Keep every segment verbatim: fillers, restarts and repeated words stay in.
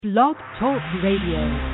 Blog Talk Radio.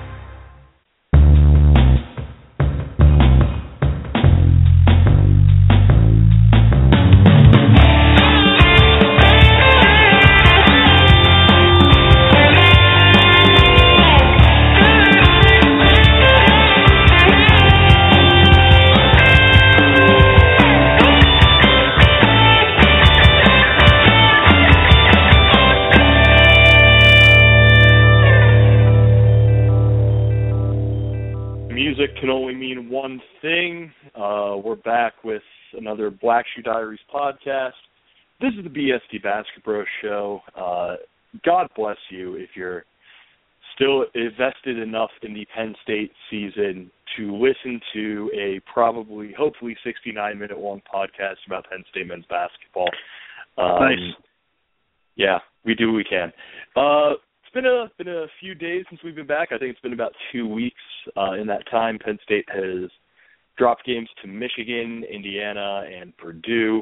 Can only mean one thing. Uh, we're back with another Black Shoe Diaries podcast. This is the B S D Basketball Show. Uh, God bless you if you're still invested enough in the Penn State season to listen to a probably, hopefully, sixty-nine minute long podcast about Penn State men's basketball. Um, nice. Yeah, we do what we can. Uh, It's been a been a few days since we've been back. I think it's been about two weeks. Uh, in that time, Penn State has dropped games to Michigan, Indiana, and Purdue.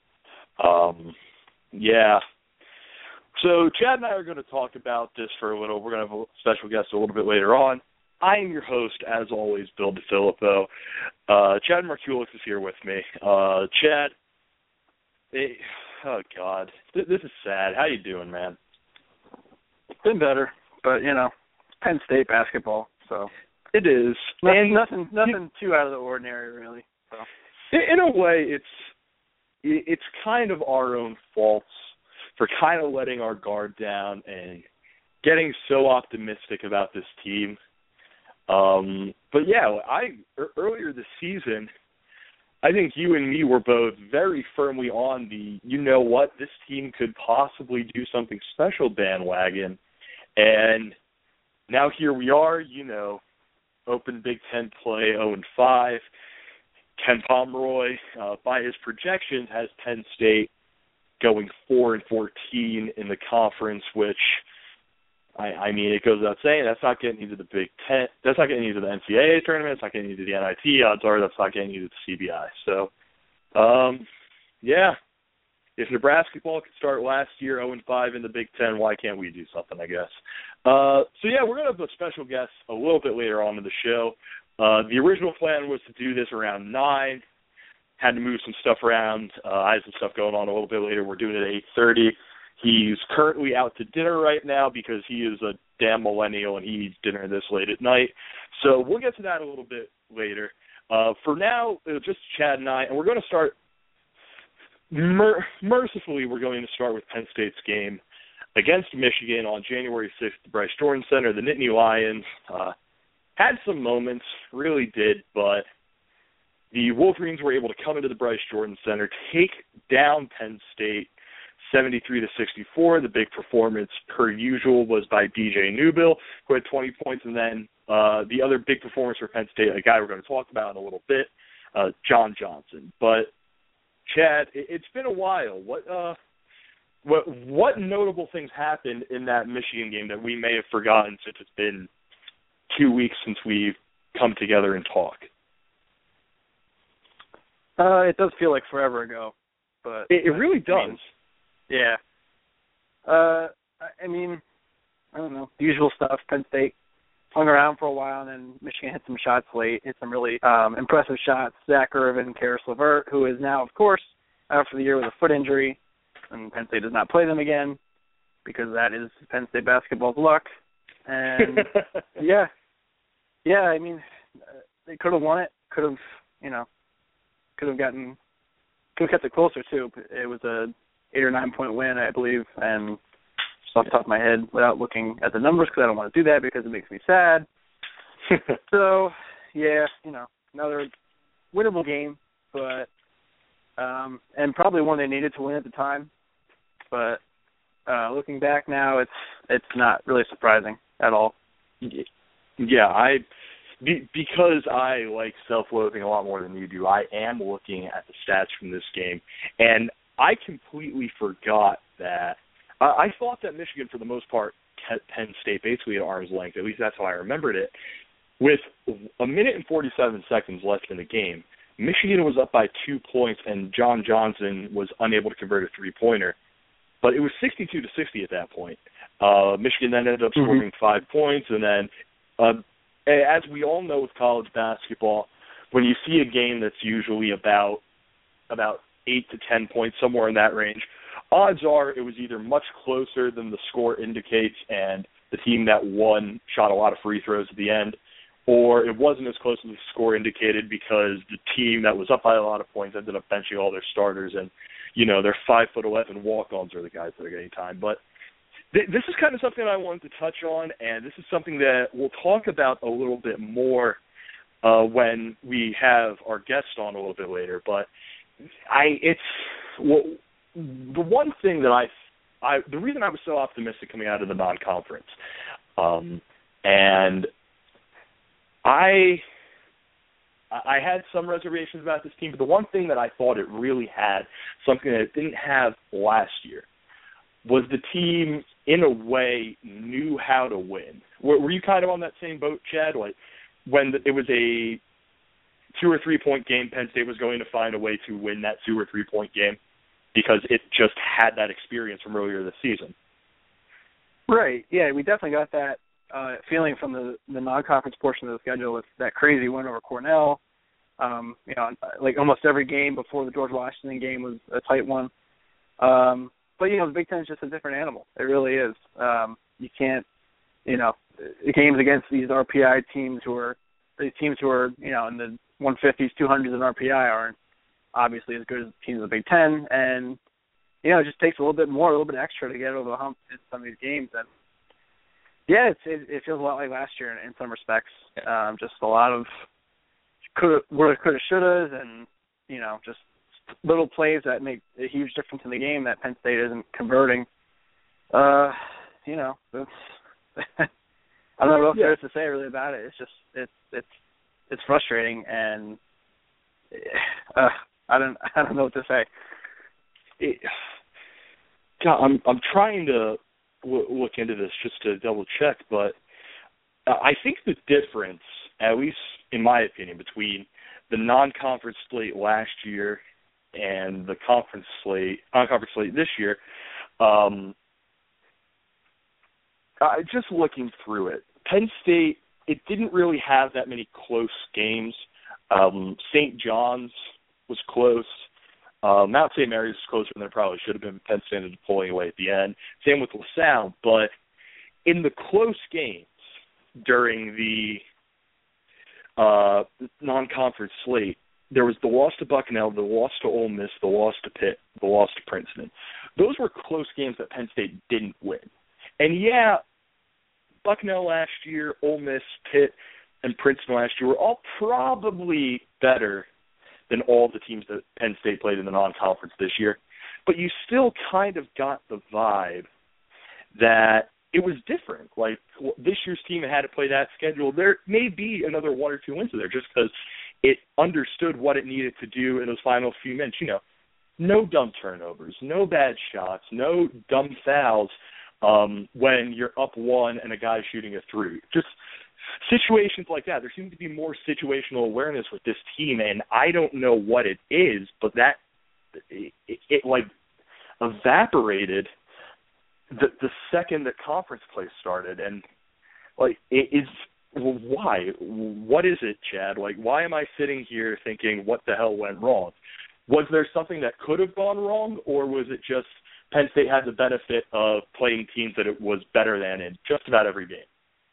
Um, yeah. So Chad and I are going to talk about this for a little. We're going to have a special guest a little bit later on. I am your host, as always, Bill DeFilippo. Uh, Chad Markulis is here with me. Uh, Chad, it, oh, God, this is sad. How you doing, man? Been better, but you know, Penn State basketball, so it is. Nothing, and nothing, nothing too out of the ordinary, really. So. In a way, it's it's kind of our own faults for kind of letting our guard down and getting so optimistic about this team. Um, but yeah, I earlier this season, I think you and me were both very firmly on the, you know what, this team could possibly do something special bandwagon. And now here we are, you know, open Big Ten play oh and five. Ken Pomeroy, uh, by his projections, has Penn State going four and fourteen in the conference, which, I, I mean, it goes without saying, that's not getting you to the Big Ten. That's not getting you to the N C double A tournament. It's not getting you to the N I T. Odds are that's not getting you to the C B I. So, um, yeah. If Nebraska ball could start last year oh and five in the Big Ten, why can't we do something, I guess? Uh, so, yeah, we're going to have a special guest a little bit later on in the show. Uh, the original plan was to do this around nine. Had to move some stuff around. Uh, I had some stuff going on a little bit later. We're doing it at eight thirty. He's currently out to dinner right now because he is a damn millennial and he eats dinner this late at night. So we'll get to that a little bit later. Uh, for now, it's just Chad and I, and we're going to start mer- mercifully, we're going to start with Penn State's game against Michigan on January sixth at the Bryce Jordan Center. The Nittany Lions uh, had some moments, really did, but the Wolverines were able to come into the Bryce Jordan Center, take down Penn State seventy-three to sixty-four. The big performance, per usual, was by D J Newbill, who had twenty points, and then uh, the other big performance for Penn State, a guy we're going to talk about in a little bit, uh, John Johnson. But Chad, it, it's been a while. What uh, what what notable things happened in that Michigan game that we may have forgotten since it's been two weeks since we've come together and talked? Uh, it does feel like forever ago, but it, it really does. I mean, Yeah. Uh, I mean, I don't know, the usual stuff. Penn State hung around for a while, and then Michigan hit some shots late, hit some really um, impressive shots. Zach Irvin, Karis LeVert, who is now, of course, out for the year with a foot injury, and Penn State does not play them again because that is Penn State basketball's luck. And, yeah. Yeah, I mean, they could have won it, could have, you know, could have gotten, could have kept it closer, too. It was a eight or nine point win, I believe, and just off the top of my head, without looking at the numbers, because I don't want to do that because it makes me sad. So, yeah, you know, another winnable game, but um, and probably one they needed to win at the time. But uh, looking back now, it's it's not really surprising at all. Yeah, I be, because I like self-loathing a lot more than you do. I am looking at the stats from this game, and I completely forgot that. Uh, I thought that Michigan, for the most part, kept Penn State basically at arm's length. At least that's how I remembered it. With a minute and forty-seven seconds left in the game, Michigan was up by two points, and John Johnson was unable to convert a three-pointer. But it was sixty-two to sixty at that point. Uh, Michigan then ended up scoring mm-hmm. five points, and then, uh, as we all know with college basketball, when you see a game that's usually about about eight to ten points, somewhere in that range, odds are it was either much closer than the score indicates and the team that won shot a lot of free throws at the end, or it wasn't as close as the score indicated because the team that was up by a lot of points ended up benching all their starters, and, you know, their five foot eleven walk-ons are the guys that are getting time. But th- this is kind of something I wanted to touch on, and this is something that we'll talk about a little bit more uh, when we have our guest on a little bit later. But I, it's well, the one thing that I, I, the reason I was so optimistic coming out of the non-conference, um, and I, I had some reservations about this team, but the one thing that I thought it really had, something that it didn't have last year, was the team, in a way, knew how to win. Were, were you kind of on that same boat, Chad? Like, when it was a two or three point game, Penn State was going to find a way to win that two or three point game because it just had that experience from earlier this season. Right. Yeah, we definitely got that uh, feeling from the, the non-conference portion of the schedule with that crazy win over Cornell. Um, you know, like almost every game before the George Washington game was a tight one. Um, but, you know, the Big Ten is just a different animal. It really is. Um, you can't, you know, games against these R P I teams who are, these teams who are, you know, in the one fifties, two hundreds in R P I aren't obviously as good as teams in the Big Ten. And, you know, it just takes a little bit more, a little bit extra to get over the hump in some of these games. And, yeah, it's, it, it feels a lot like last year in, in some respects. Um, just a lot of coulda, woulda, coulda, shouldas, and, you know, just little plays that make a huge difference in the game that Penn State isn't converting. Uh, you know, it's I don't know what else there is to say really about it. It's just it's it's it's frustrating, and uh, I don't I don't know what to say. It, God, I'm I'm trying to w- look into this just to double check, but uh, I think the difference, at least in my opinion, between the non-conference slate last year and the conference slate, non-conference slate this year, um, uh, just looking through it, Penn State, it didn't really have that many close games. Um, Saint John's was close. Uh, Mount Saint Mary's was closer than it probably should have been. Penn State ended up pulling away at the end. Same with LaSalle. But in the close games during the uh, non-conference slate, there was the loss to Bucknell, the loss to Ole Miss, the loss to Pitt, the loss to Princeton. Those were close games that Penn State didn't win. And, yeah, Bucknell last year, Ole Miss, Pitt, and Princeton last year were all probably better than all the teams that Penn State played in the non-conference this year. But you still kind of got the vibe that it was different. Like, this year's team had to play that schedule. There may be another one or two wins there just because it understood what it needed to do in those final few minutes. You know, no dumb turnovers, no bad shots, no dumb fouls um, when you're up one and a guy's shooting a three. Just situations like that. There seems to be more situational awareness with this team, and I don't know what it is, but that it, it, it like evaporated the the second that conference play started, and like it is. Well, why? What is it, Chad? Like, why am I sitting here thinking, what the hell went wrong? Was there something that could have gone wrong, or was it just Penn State had the benefit of playing teams that it was better than in just about every game?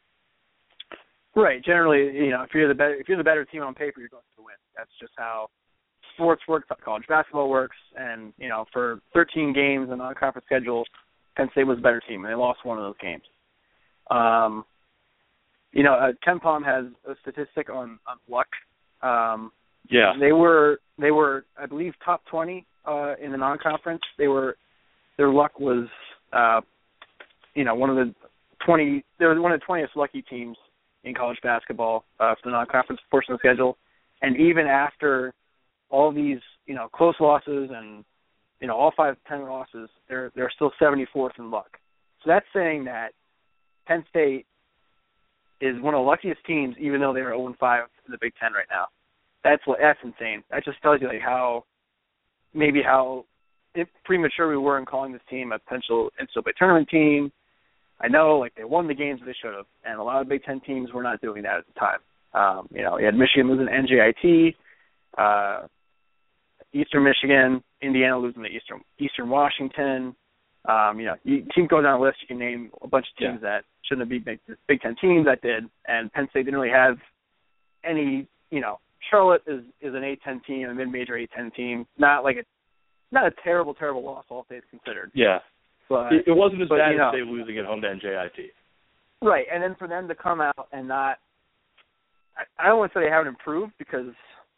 Right. Generally, you know, if you're the better, if you're the better team on paper, you're going to win. That's just how sports works, how college basketball works. And you know, for thirteen games in the non-conference schedule, Penn State was a better team, and they lost one of those games. Um. You know, uh, KenPom has a statistic on, on luck. Um, yeah, they were they were I believe top twenty uh, in the non-conference. They were their luck was uh, you know one of the twenty. They were one of the twentieth lucky teams in college basketball uh, for the non-conference portion of the schedule. And even after all these you know close losses and you know all five ten losses, they're they're still seventy-fourth in luck. So that's saying that Penn State is one of the luckiest teams, even though they're oh and five in the Big Ten right now. That's that's insane. That just tells you like how maybe how premature we were in calling this team a potential N C double A tournament team. I know, like, they won the games they should have, and a lot of Big Ten teams were not doing that at the time. Um, you know, you had Michigan losing to N J I T, uh, Eastern Michigan, Indiana losing to Eastern Eastern Washington. Um, you know, you can go down the list. You can name a bunch of teams yeah. that shouldn't have been Big, Big Ten teams that did, and Penn State didn't really have any. You know, Charlotte is, is an A ten team, a mid-major A ten team. Not like a not a terrible, terrible loss, all things considered. Yeah, but it, it wasn't as but, bad you know, as they losing at home to N J I T. Right, and then for them to come out and not. I, I don't want to say they haven't improved because.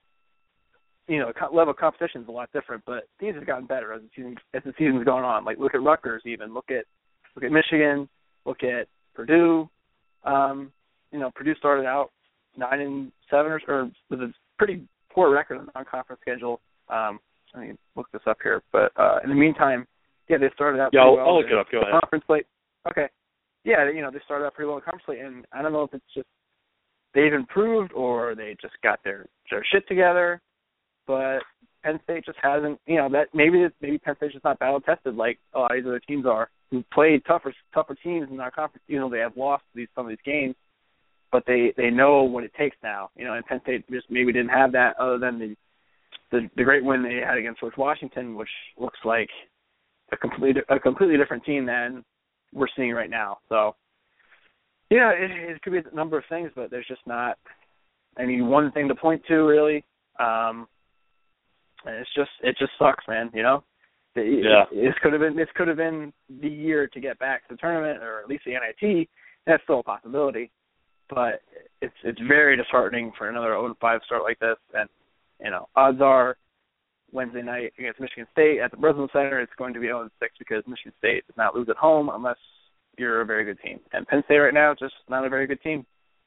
You know, level of competition is a lot different, but teams have gotten better as the season as the season's going on. Like look at Rutgers, even look at look at Michigan, look at Purdue. Um, you know, Purdue started out nine and seven or, or with a pretty poor record on the non-conference schedule. Um, I mean, look this up here, but uh, in the meantime, yeah, they started out. Yeah, pretty I'll, well I'll look it up. Go ahead. Conference play. Okay. Yeah, you know, they started out pretty well in conference play, and I don't know if it's just they've improved or they just got their their shit together. But Penn State just hasn't, you know, that maybe maybe Penn State's just not battle tested like a lot of these other teams are who played tougher tougher teams in our conference. You know, they have lost these some of these games, but they, they know what it takes now. You know, and Penn State just maybe didn't have that other than the the, the great win they had against George Washington, which looks like a completely a completely different team than we're seeing right now. So, yeah, it, it could be a number of things, but there's just not any one thing to point to really. Um, And it's just it just sucks, man. You know, yeah. This could have been this could have been the year to get back to the tournament or at least the N I T. That's still a possibility, but it's it's very disheartening for another oh and five start like this. And you know, odds are Wednesday night against Michigan State at the Breslin Center, it's going to be oh and six because Michigan State does not lose at home unless you're a very good team. And Penn State right now is just not a very good team.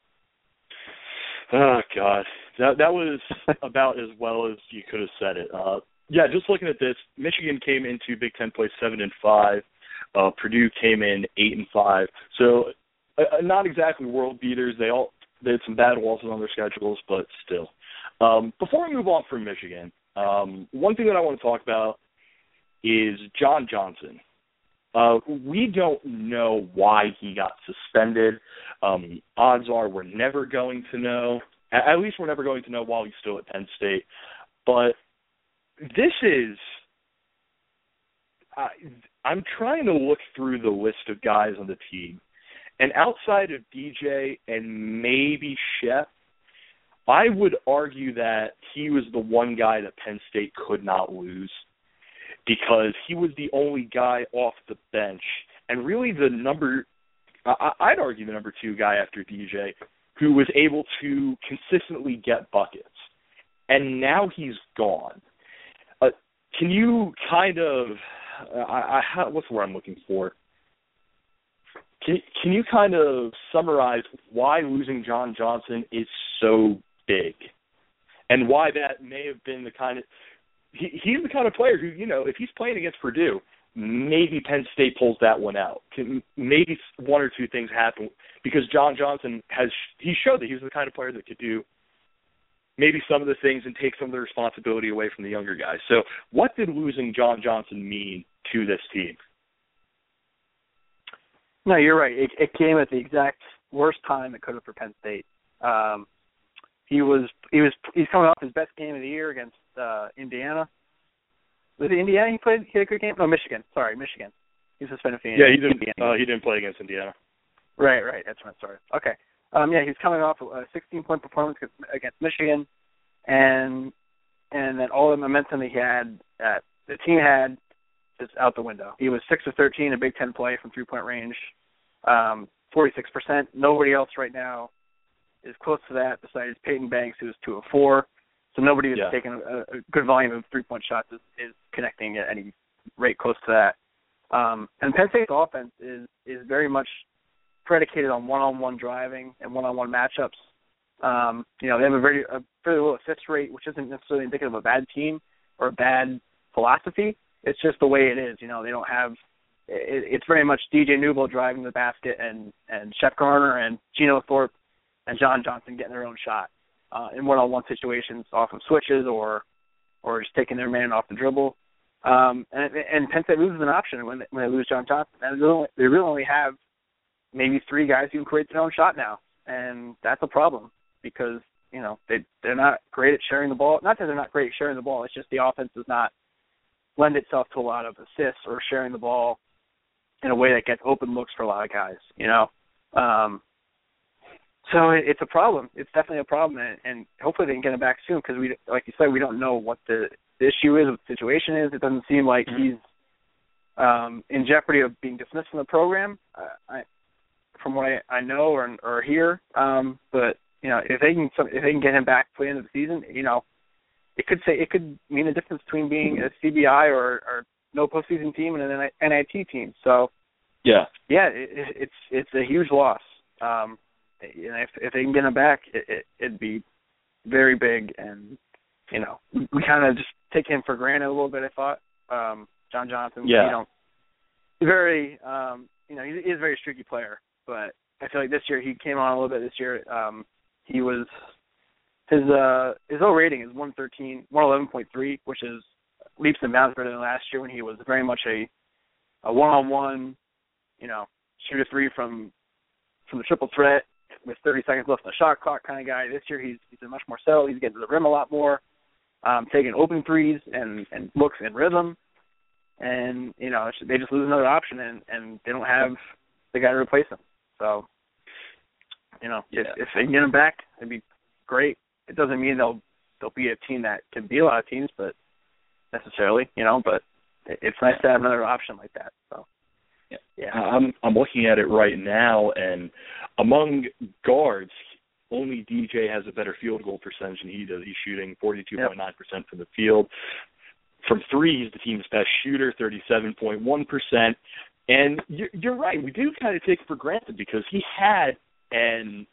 Oh God, that that was about as well as you could have said it. Uh, yeah, just looking at this, Michigan came into Big Ten play seven and five. Uh, Purdue came in eight and five. So uh, not exactly world beaters. They all they had some bad losses on their schedules, but still. Um, before we move on from Michigan, um, one thing that I want to talk about is John Johnson. Uh, we don't know why he got suspended. Um, odds are we're never going to know. At least we're never going to know while he's still at Penn State. But this is uh, – I'm trying to look through the list of guys on the team. And outside of D J and maybe Shep, I would argue that he was the one guy that Penn State could not lose, because he was the only guy off the bench, and really the number, I, I'd argue the number two guy after D J, who was able to consistently get buckets. And now he's gone. Uh, can you kind of, I, I, what's the word I'm looking for? Can, can you kind of summarize why losing John Johnson is so big, and why that may have been the kind of, He, he's the kind of player who, you know, if he's playing against Purdue, maybe Penn State pulls that one out. Maybe one or two things happen because John Johnson has, he showed that he was the kind of player that could do maybe some of the things and take some of the responsibility away from the younger guys. So what did losing John Johnson mean to this team? No, you're right. It, it came at the exact worst time it could have for Penn State. Um, he was, he was, he's coming off his best game of the year against Uh, Indiana. Was it Indiana he played? He had a good game? No, Michigan. Sorry, Michigan. He was suspended for Indiana. Yeah, he didn't. Uh, he didn't play against Indiana. Right, right. That's right. Sorry. Okay. Um, yeah, he's coming off a sixteen-point performance against Michigan, and and then all the momentum he had, uh, the team had, is out the window. He was six of thirteen in Big Ten play from three-point range, um, forty-six percent. Nobody else right now is close to that besides Peyton Banks, who was two of four. So nobody who's yeah. taking a, a good volume of three-point shots is, is connecting at any rate close to that. Um, and Penn State's offense is, is very much predicated on one-on-one driving and one-on-one matchups. Um, you know, they have a very a very low assist rate, which isn't necessarily indicative of a bad team or a bad philosophy. It's just the way it is. You know, they don't have it, – it's very much D J Newble driving the basket and, and Shep Garner and Geno Thorpe and John Johnson getting their own shot. Uh, in one-on-one situations off of switches or or just taking their man off the dribble. Um, and, and Penn State loses an option when they, when they lose John Johnson. And they, only, they really only have maybe three guys who can create their own shot now, and that's a problem because, you know, they, they're not great at sharing the ball. Not that they're not great at sharing the ball, it's just the offense does not lend itself to a lot of assists or sharing the ball in a way that gets open looks for a lot of guys, you know. Um, so it, it's a problem. It's definitely a problem, and, and hopefully they can get him back soon because, we, like you said, we don't know what the, the issue is, what the situation is. It doesn't seem like mm-hmm. he's um, in jeopardy of being dismissed from the program, uh, I, from what I, I know or, or hear. Um, but, you know, if they can if they can get him back for the end of the season, you know, it could say it could mean the difference between being a C B I or, or no postseason team and an N I T team. So, yeah, yeah, it, it's it's a huge loss. Um, you know, if if they can get him back, it, it, it'd be very big. And you know, we kind of just take him for granted a little bit. I thought um, John Johnson, yeah, you know, very, um, you know, he is a very streaky player. But I feel like this year he came on a little bit. This year, um, he was his uh, his O rating is one thirteen, one eleven point three, which is leaps and bounds better than last year when he was very much a a one-on-one, you know, shoot a three from from the triple threat with thirty seconds left on the shot clock kind of guy. This year he's he's been much more settled. He's getting to the rim a lot more, um, taking open threes and, and looks in rhythm. And, you know, they just lose another option and, and they don't have the guy to replace him. So, you know, yeah. if, if they can get him back, it'd be great. It doesn't mean they'll they'll be a team that can beat a lot of teams, but necessarily, you know, but it's nice to have another option like that. So, yeah, yeah. I'm I'm looking at it right now, and among guards, only D J has a better field goal percentage than he does. He's shooting forty-two point nine percent from the field. From three, he's the team's best shooter, thirty-seven point one percent. And you're, you're right, we do kind of take it for granted because he had and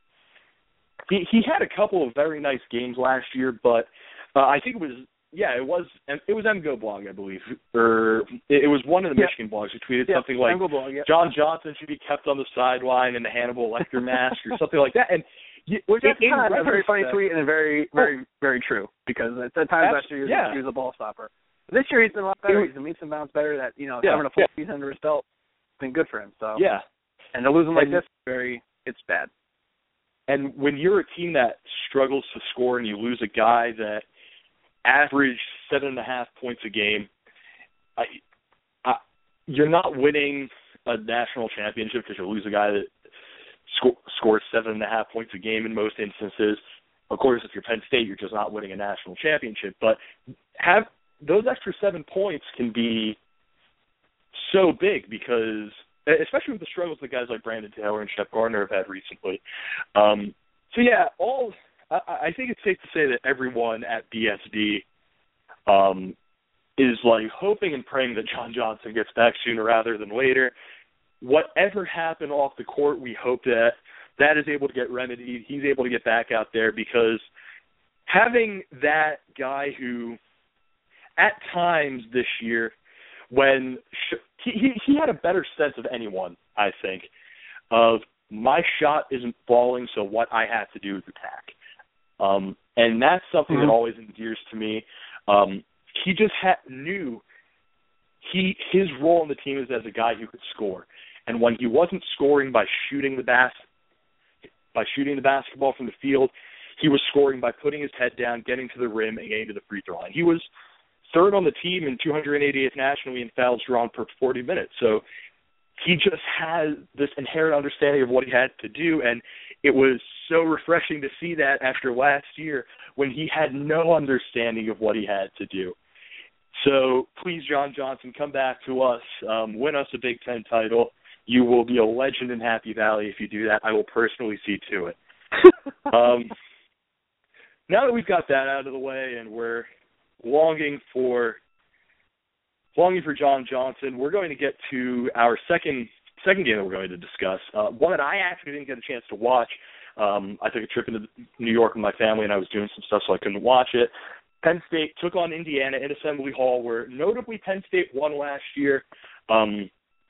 he he had a couple of very nice games last year, but uh, I think it was yeah, it was it was M Go Blog, I believe, or it was one of the yeah. Michigan blogs who tweeted yeah, something like blog, yeah. John Johnson should be kept on the sideline in the Hannibal Lecter mask or something like that. And which is kind of a very funny tweet and very, very, very true because at the times last year he was, yeah. he was a ball stopper. But this year he's been a lot better. He's been leaps and bounds better. That you know yeah. having a full yeah. season under his belt has been good for him. So yeah, and to lose him like and, this, very it's bad. And when you're a team that struggles to score and you lose a guy that averaged seven and a half points a game, I, I, you're not winning a national championship because you lose a guy that sco- scores seven and a half points a game in most instances. Of course, if you're Penn State, you're just not winning a national championship. But have those extra seven points can be so big because, especially with the struggles that guys like Brandon Taylor and Shep Gardner have had recently. Um, so yeah, all I, I think it's safe to say that everyone at B S D um, is like hoping and praying that John Johnson gets back sooner rather than later. Whatever happened off the court, we hope that that is able to get remedied. He's able to get back out there because having that guy who, at times this year, when sh- he, he he had a better sense of anyone, I think, of my shot isn't falling, so what I have to do is attack. Um, and that's something mm-hmm. that always endears to me. Um, he just ha- knew he his role in the team is as a guy who could score. And when he wasn't scoring by shooting the bas- by shooting the basketball from the field, he was scoring by putting his head down, getting to the rim, and getting to the free throw line. He was third on the team in two hundred eightieth nationally in fouls drawn per forty minutes. So he just has this inherent understanding of what he had to do, and it was so refreshing to see that after last year when he had no understanding of what he had to do. So please, John Johnson, come back to us, um, win us a Big Ten title. You will be a legend in Happy Valley if you do that. I will personally see to it. um, now that we've got that out of the way and we're longing for longing for John Johnson, we're going to get to our second second game that we're going to discuss. Uh, one that I actually didn't get a chance to watch. Um, I took a trip into New York with my family, and I was doing some stuff, so I couldn't watch it. Penn State took on Indiana in Assembly Hall, where notably Penn State won last year. Um,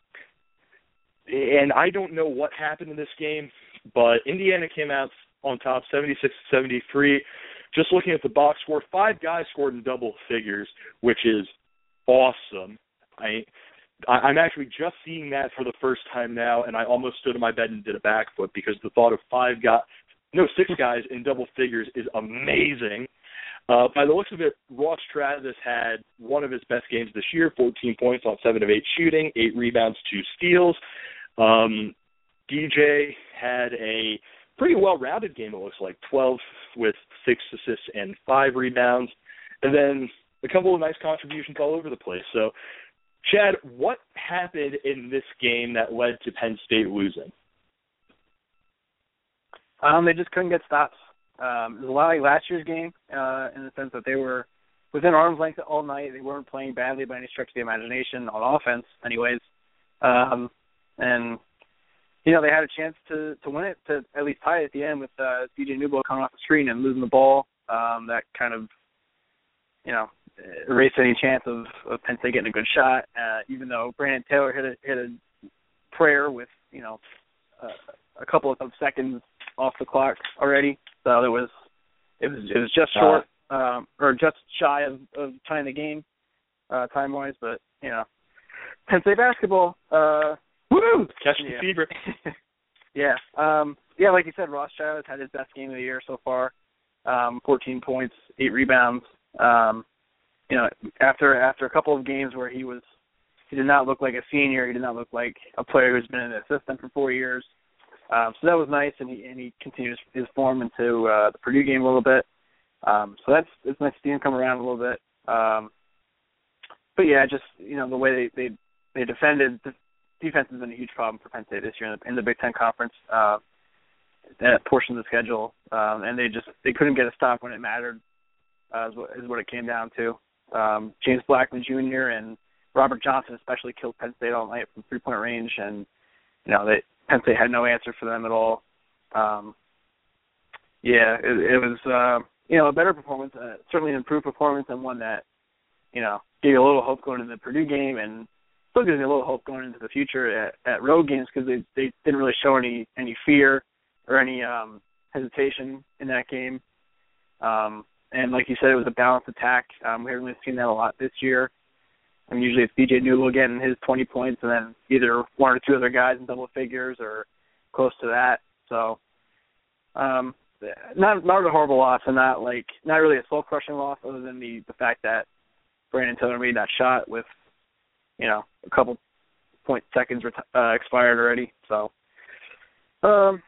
and I don't know what happened in this game, but Indiana came out on top seventy-six to seventy-three. Just looking at the box score, five guys scored in double figures, which is awesome. I I, I'm actually just seeing that for the first time now, and I almost stood in my bed and did a backflip because the thought of five guys, no, six guys in double figures is amazing. Uh, by the looks of it, Ross Travis had one of his best games this year, fourteen points on seven of eight shooting, eight rebounds, two steals. Um, D J had a pretty well-rounded game, it looks like, twelve with six assists and five rebounds, and then a couple of nice contributions all over the place. So, Chad, what happened in this game that led to Penn State losing? Um, they just couldn't get stops. Um, it was a lot like last year's game uh, in the sense that they were within arm's length all night. They weren't playing badly by any stretch of the imagination on offense anyways. Um, and, you know, they had a chance to, to win it, to at least tie it at the end with uh, D J Newbo coming off the screen and losing the ball. Um, that kind of, you know, erased any chance of, of Penn State getting a good shot, uh, even though Brandon Taylor hit a, hit a prayer with, you know, uh, a couple of seconds off the clock already. So it was it was it was just short uh, um, or just shy of, of tying the game uh, time wise, but you know, Penn State basketball. Uh, woo! Catch the yeah. fever. yeah, um, yeah. Like you said, Ross Travis had his best game of the year so far. Um, fourteen points, eight rebounds. Um, you know, after after a couple of games where he was he did not look like a senior. He did not look like a player who's been in the system for four years. Um, so that was nice, and he and he continued his, his form into uh, the Purdue game a little bit. Um, so that's it's nice to see him come around a little bit. Um, but yeah, just you know the way they they, they defended, the defense has been a huge problem for Penn State this year in the, in the Big Ten Conference. Uh, that portion of the schedule, um, and they just they couldn't get a stop when it mattered. Uh, is, what, is what it came down to. Um, James Blackman Junior and Robert Johnson especially killed Penn State all night from three point range, and you know they. Penn State had no answer for them at all. Um, yeah, it, it was, uh, you know, a better performance, uh, certainly an improved performance, and one that, you know, gave you a little hope going into the Purdue game, and still gives you a little hope going into the future at, at road games because they they didn't really show any any fear or any um, hesitation in that game. Um, and like you said, it was a balanced attack. Um, we haven't really seen that a lot this year. I mean, usually it's D J Newell getting his twenty points and then either one or two other guys in double figures or close to that. So, um, not not a horrible loss, and not like not really a soul crushing loss, other than the the fact that Brandon Taylor made that shot with, you know, a couple point seconds uh, expired already. So, um,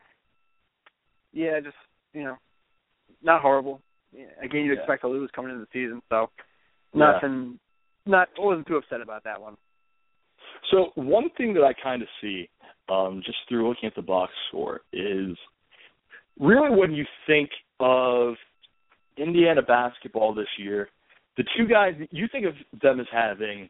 yeah, just you know, not horrible. Again, you'd yeah. expect to lose coming into the season, so yeah. nothing. Not, I wasn't too upset about that one. So one thing that I kind of see, um, just through looking at the box score, is really when you think of Indiana basketball this year, the two guys, you think of them as having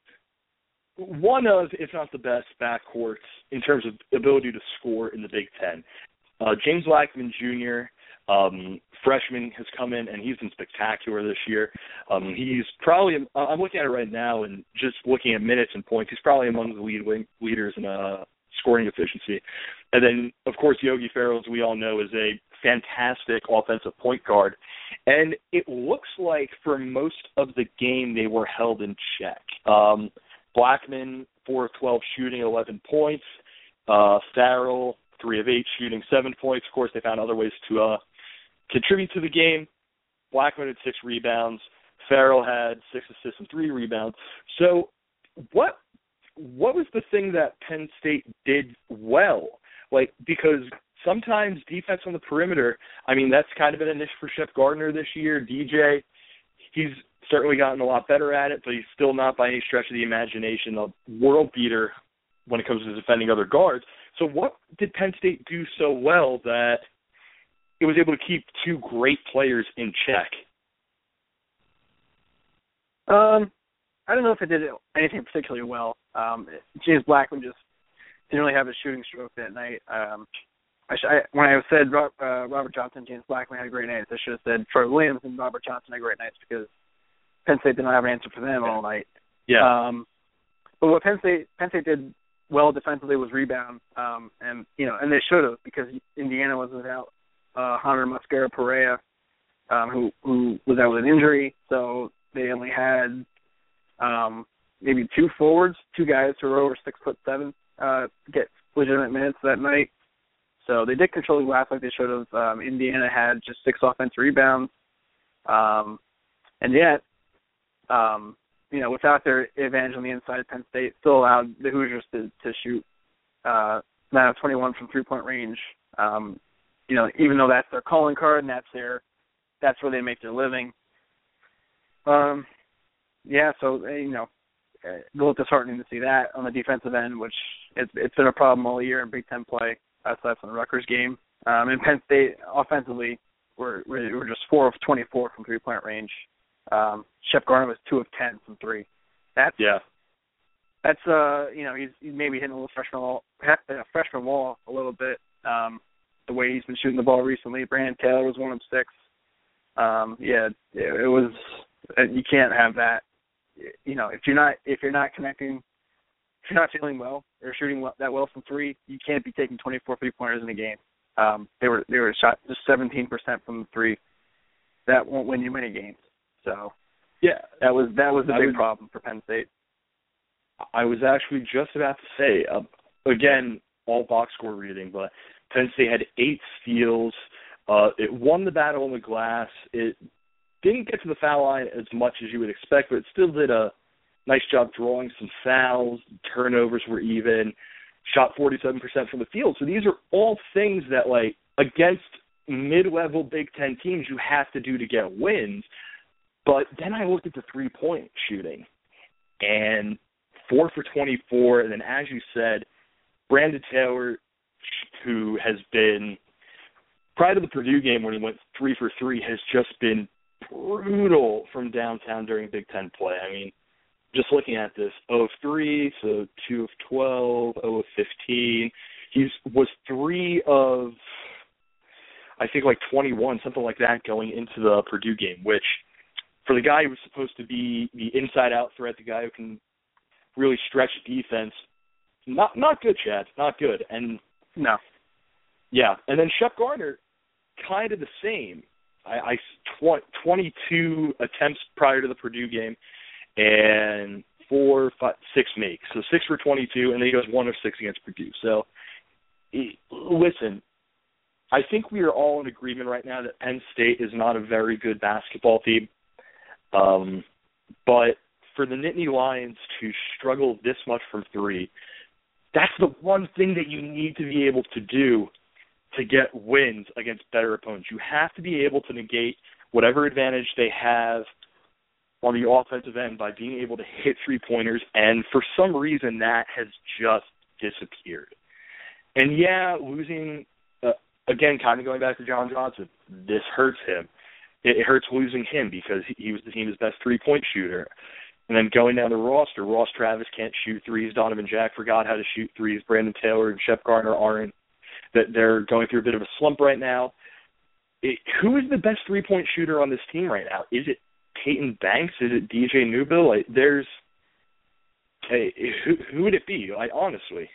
one of, if not the best, backcourts in terms of ability to score in the Big Ten. Uh, James Blackman Junior, Um, freshman, has come in, and he's been spectacular this year. Um, he's probably, I'm looking at it right now, and just looking at minutes and points, he's probably among the lead leaders in uh, scoring efficiency. And then, of course, Yogi Ferrell, as we all know, is a fantastic offensive point guard. And it looks like for most of the game they were held in check. Um, Blackman, four of twelve shooting, eleven points. Uh, Farrell, three of eight shooting, seven points. Of course, they found other ways to uh, contribute to the game. Blackman had six rebounds. Farrell had six assists and three rebounds. So what what was the thing that Penn State did well? Like, because sometimes defense on the perimeter, I mean, that's kind of been an issue for Shep Gardner this year. D J, he's certainly gotten a lot better at it, but he's still not by any stretch of the imagination a world beater when it comes to defending other guards. So what did Penn State do so well that it was able to keep two great players in check? Um, I don't know if it did anything particularly well. Um, James Blackman just didn't really have a shooting stroke that night. Um, I, sh- I when I said uh, Robert Johnson, James Blackman had a great night, I should have said Troy Williams and Robert Johnson had great nights because Penn State didn't have an answer for them all night. Yeah. Um, but what Penn State Penn State did well defensively was rebound, um, and you know, and they should have because Indiana was without uh, Hunter Mascara-Perea, um, who who was out with an injury, so they only had um, maybe two forwards, two guys who are over six foot seven, uh, get legitimate minutes that night. So they did control the glass like they should have. Um, Indiana had just six offensive rebounds. Um, and yet, um, you know, without their advantage on the inside, Penn State still allowed the Hoosiers to, to shoot uh, nine of twenty-one from three-point range. Um, you know, even though that's their calling card and that's their, that's where they make their living. Um, yeah, so, you know, a little disheartening to see that on the defensive end, which it's, it's been a problem all year in Big Ten play, aside from the Rutgers game. Um, and Penn State, offensively, were, were just four of twenty-four from three-point range. Um, Shep Garner was two of ten from three. That's yeah. That's uh, you know, he's, he's maybe hitting a little freshman wall, freshman wall a little bit. Um, the way he's been shooting the ball recently. Brandon Taylor was one of six. Um, yeah, it, it was. You can't have that. You know, if you're not if you're not connecting, if you're not feeling well or shooting that well from three, you can't be taking twenty-four three pointers in a game. Um, they were they were shot just seventeen percent from the three. That won't win you many games. So, yeah, that was that was a I big was, problem for Penn State. I was actually just about to say, uh, again, all box score reading, but Penn State had eight steals. Uh, it won the battle on the glass. It didn't get to the foul line as much as you would expect, but it still did a nice job drawing some fouls. Turnovers were even. Shot forty-seven percent from the field. So these are all things that, like, against mid-level Big Ten teams you have to do to get wins. But then I looked at the three-point shooting, and four for twenty-four, and then as you said, Brandon Taylor, who has been, prior to the Purdue game when he went three for three, has just been brutal from downtown during Big Ten play. I mean, just looking at this, zero of three, so two of twelve, zero of fifteen. He was three of, I think, like twenty-one, something like that, going into the Purdue game, which for the guy who was supposed to be the inside-out threat, the guy who can really stretch defense, not not good, Chad, not good. And no. Yeah, and then Shep Garner, kind of the same. I, I tw- twenty-two attempts prior to the Purdue game, and four, five, six makes. So six for twenty-two, and then he goes one of six against Purdue. So, listen, I think we are all in agreement right now that Penn State is not a very good basketball team. Um, but for the Nittany Lions to struggle this much from three, that's the one thing that you need to be able to do to get wins against better opponents. You have to be able to negate whatever advantage they have on the offensive end by being able to hit three-pointers, and for some reason that has just disappeared. And yeah, losing, uh, again, kind of going back to John Johnson, this hurts him. It, it hurts losing him because he, he was the team's best three-point shooter. And then going down the roster, Ross Travis can't shoot threes. Donovan Jack forgot how to shoot threes. Brandon Taylor and Shep Garner aren't. That they're going through a bit of a slump right now. It, who is the best three-point shooter on this team right now? Is it Peyton Banks? Is it D J Newbill? Like, there's, hey, who, who would it be? Like, honestly,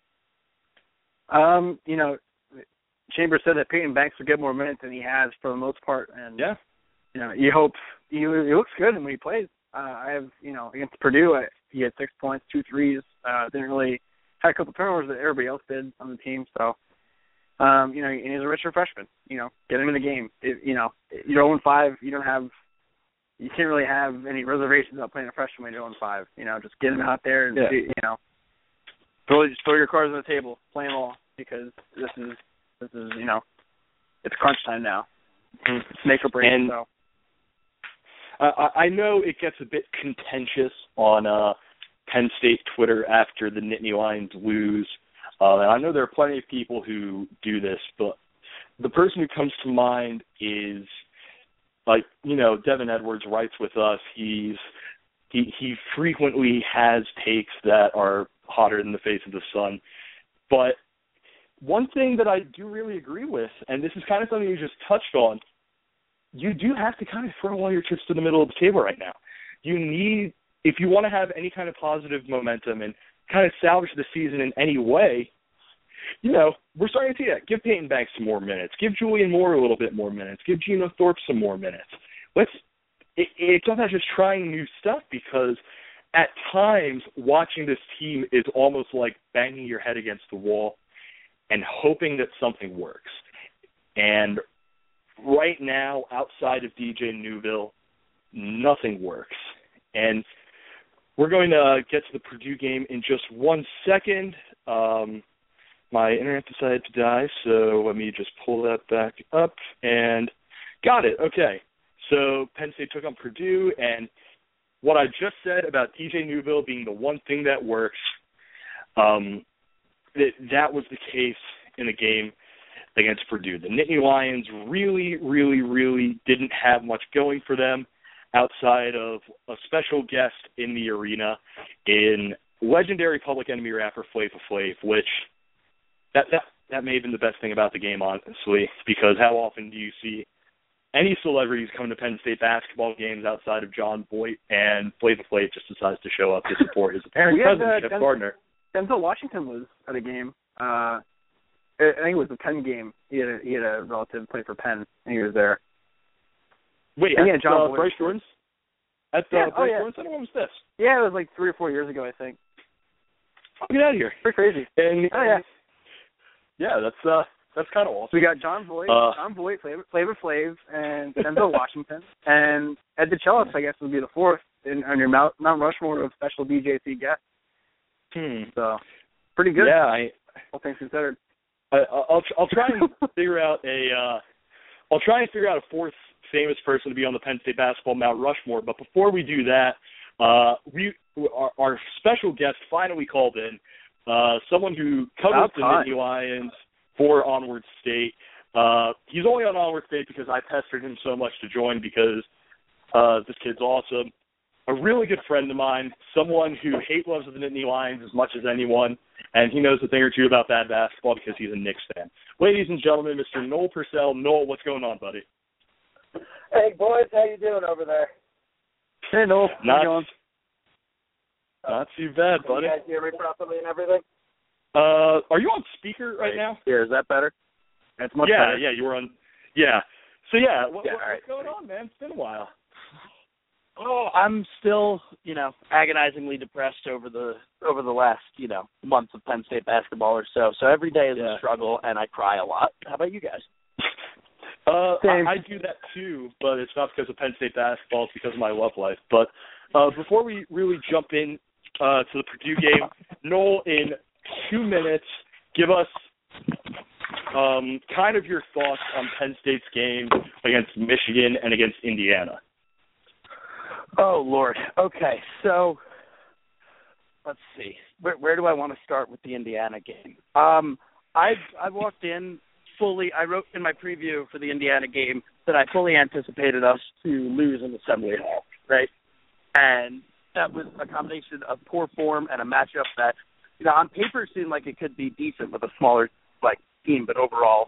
um, you know, Chambers said that Peyton Banks would get more minutes than he has for the most part, and yeah, you know, you hope he, he looks good when he plays. Uh, I have, you know, against Purdue, I, he had six points, two threes. Uh, didn't really had a couple turnovers that everybody else did on the team. So, um, you know, and he's a redshirt freshman. You know, get him in the game. It, you know, you're oh and five. You don't have, you can't really have any reservations about playing a freshman when you're oh and five. You know, just get him out there and yeah. you know, throw just throw your cards on the table, play them all, because this is this is you know, it's crunch time now. Mm-hmm. It's make or break. And so. Uh, I know it gets a bit contentious on uh, Penn State Twitter after the Nittany Lions lose. Uh, and I know there are plenty of people who do this, but the person who comes to mind is, like, you know, Devin Edwards writes with us. He's he he frequently has takes that are hotter than the face of the sun. But one thing that I do really agree with, and this is kind of something you just touched on, you do have to kind of throw all your chips to the middle of the table right now. You need, if you want to have any kind of positive momentum and kind of salvage the season in any way, you know, we're starting to see that. Give Peyton Banks some more minutes. Give Julian Moore a little bit more minutes. Give Geno Thorpe some more minutes. Let's, it, it's not just trying new stuff, because at times, watching this team is almost like banging your head against the wall and hoping that something works. And right now, outside of D J Newville, nothing works. And we're going to get to the Purdue game in just one second. Um, my internet decided to die, so let me just pull that back up. And got it. Okay. So Penn State took on Purdue, and what I just said about D J Newville being the one thing that works, um, that that was the case in the game against Purdue. The Nittany Lions really, really, really didn't have much going for them outside of a special guest in the arena in legendary Public Enemy rapper Flavor Flav, which that, that that may have been the best thing about the game, honestly, because how often do you see any celebrities come to Penn State basketball games outside of John Boyd, and Flavor Flav just decides to show up to support his apparent cousin, uh, Jeff Den- Gardner. Denzel Washington was at a game. Uh, I think it was the Penn game. He had a, he had a relative play for Penn, and he was there. Wait, yeah, at John uh, Boyd. Bryce Jordan's? At uh, Yeah, Bryce oh, yeah. Jordan's? When was this? Yeah, it was like three or four years ago, I think. Get out of here. Pretty crazy. And, oh, yeah. Yeah, that's uh, that's kind of awesome. We got John Boyd, uh, John Boyd, Flavor, Flavor Flav, and Denzel Washington. And Ed DeChellis, I guess, would be the fourth in, on your Mount, Mount Rushmore of special D J C guests. Hmm. So, pretty good. Yeah, I, all things considered. I, I'll I'll try and figure out a uh, I'll try and figure out a fourth famous person to be on the Penn State basketball Mount Rushmore. But before we do that, uh, we our, our special guest finally called in. Uh, someone who covers the Nittany Lions for Onward State. Uh, he's only on Onward State because I pestered him so much to join because uh, this kid's awesome. A really good friend of mine, someone who hate loves the Nittany Lions as much as anyone, and he knows a thing or two about bad basketball because he's a Knicks fan. Ladies and gentlemen, Mister Noel Purcell. Noel, what's going on, buddy? Hey, boys, how you doing over there? Hey, Noel. Not, how you going? Not too bad, Can buddy. you guys hear me properly and everything? Uh, are you on speaker right now? Here, is that better? That's much yeah, better. yeah, you were on. Yeah. So yeah, what, Yeah, what, all right. what's going on, man? It's been a while. Oh, I'm still, you know, agonizingly depressed over the over the last, you know, months of Penn State basketball or so. So every day is Yeah. a struggle, and I cry a lot. How about you guys? Uh, Same. I, I do that too, but it's not because of Penn State basketball. It's because of my love life. But uh, before we really jump in uh, to the Purdue game, Noel, in two minutes, give us um, kind of your thoughts on Penn State's game against Michigan and against Indiana. Oh, Lord. Okay, so let's see. Where, where do I want to start with the Indiana game? Um, I I walked in fully. I wrote in my preview for the Indiana game that I fully anticipated us to lose in Assembly Hall, right? And that was a combination of poor form and a matchup that, you know, on paper seemed like it could be decent with a smaller, like, team, but overall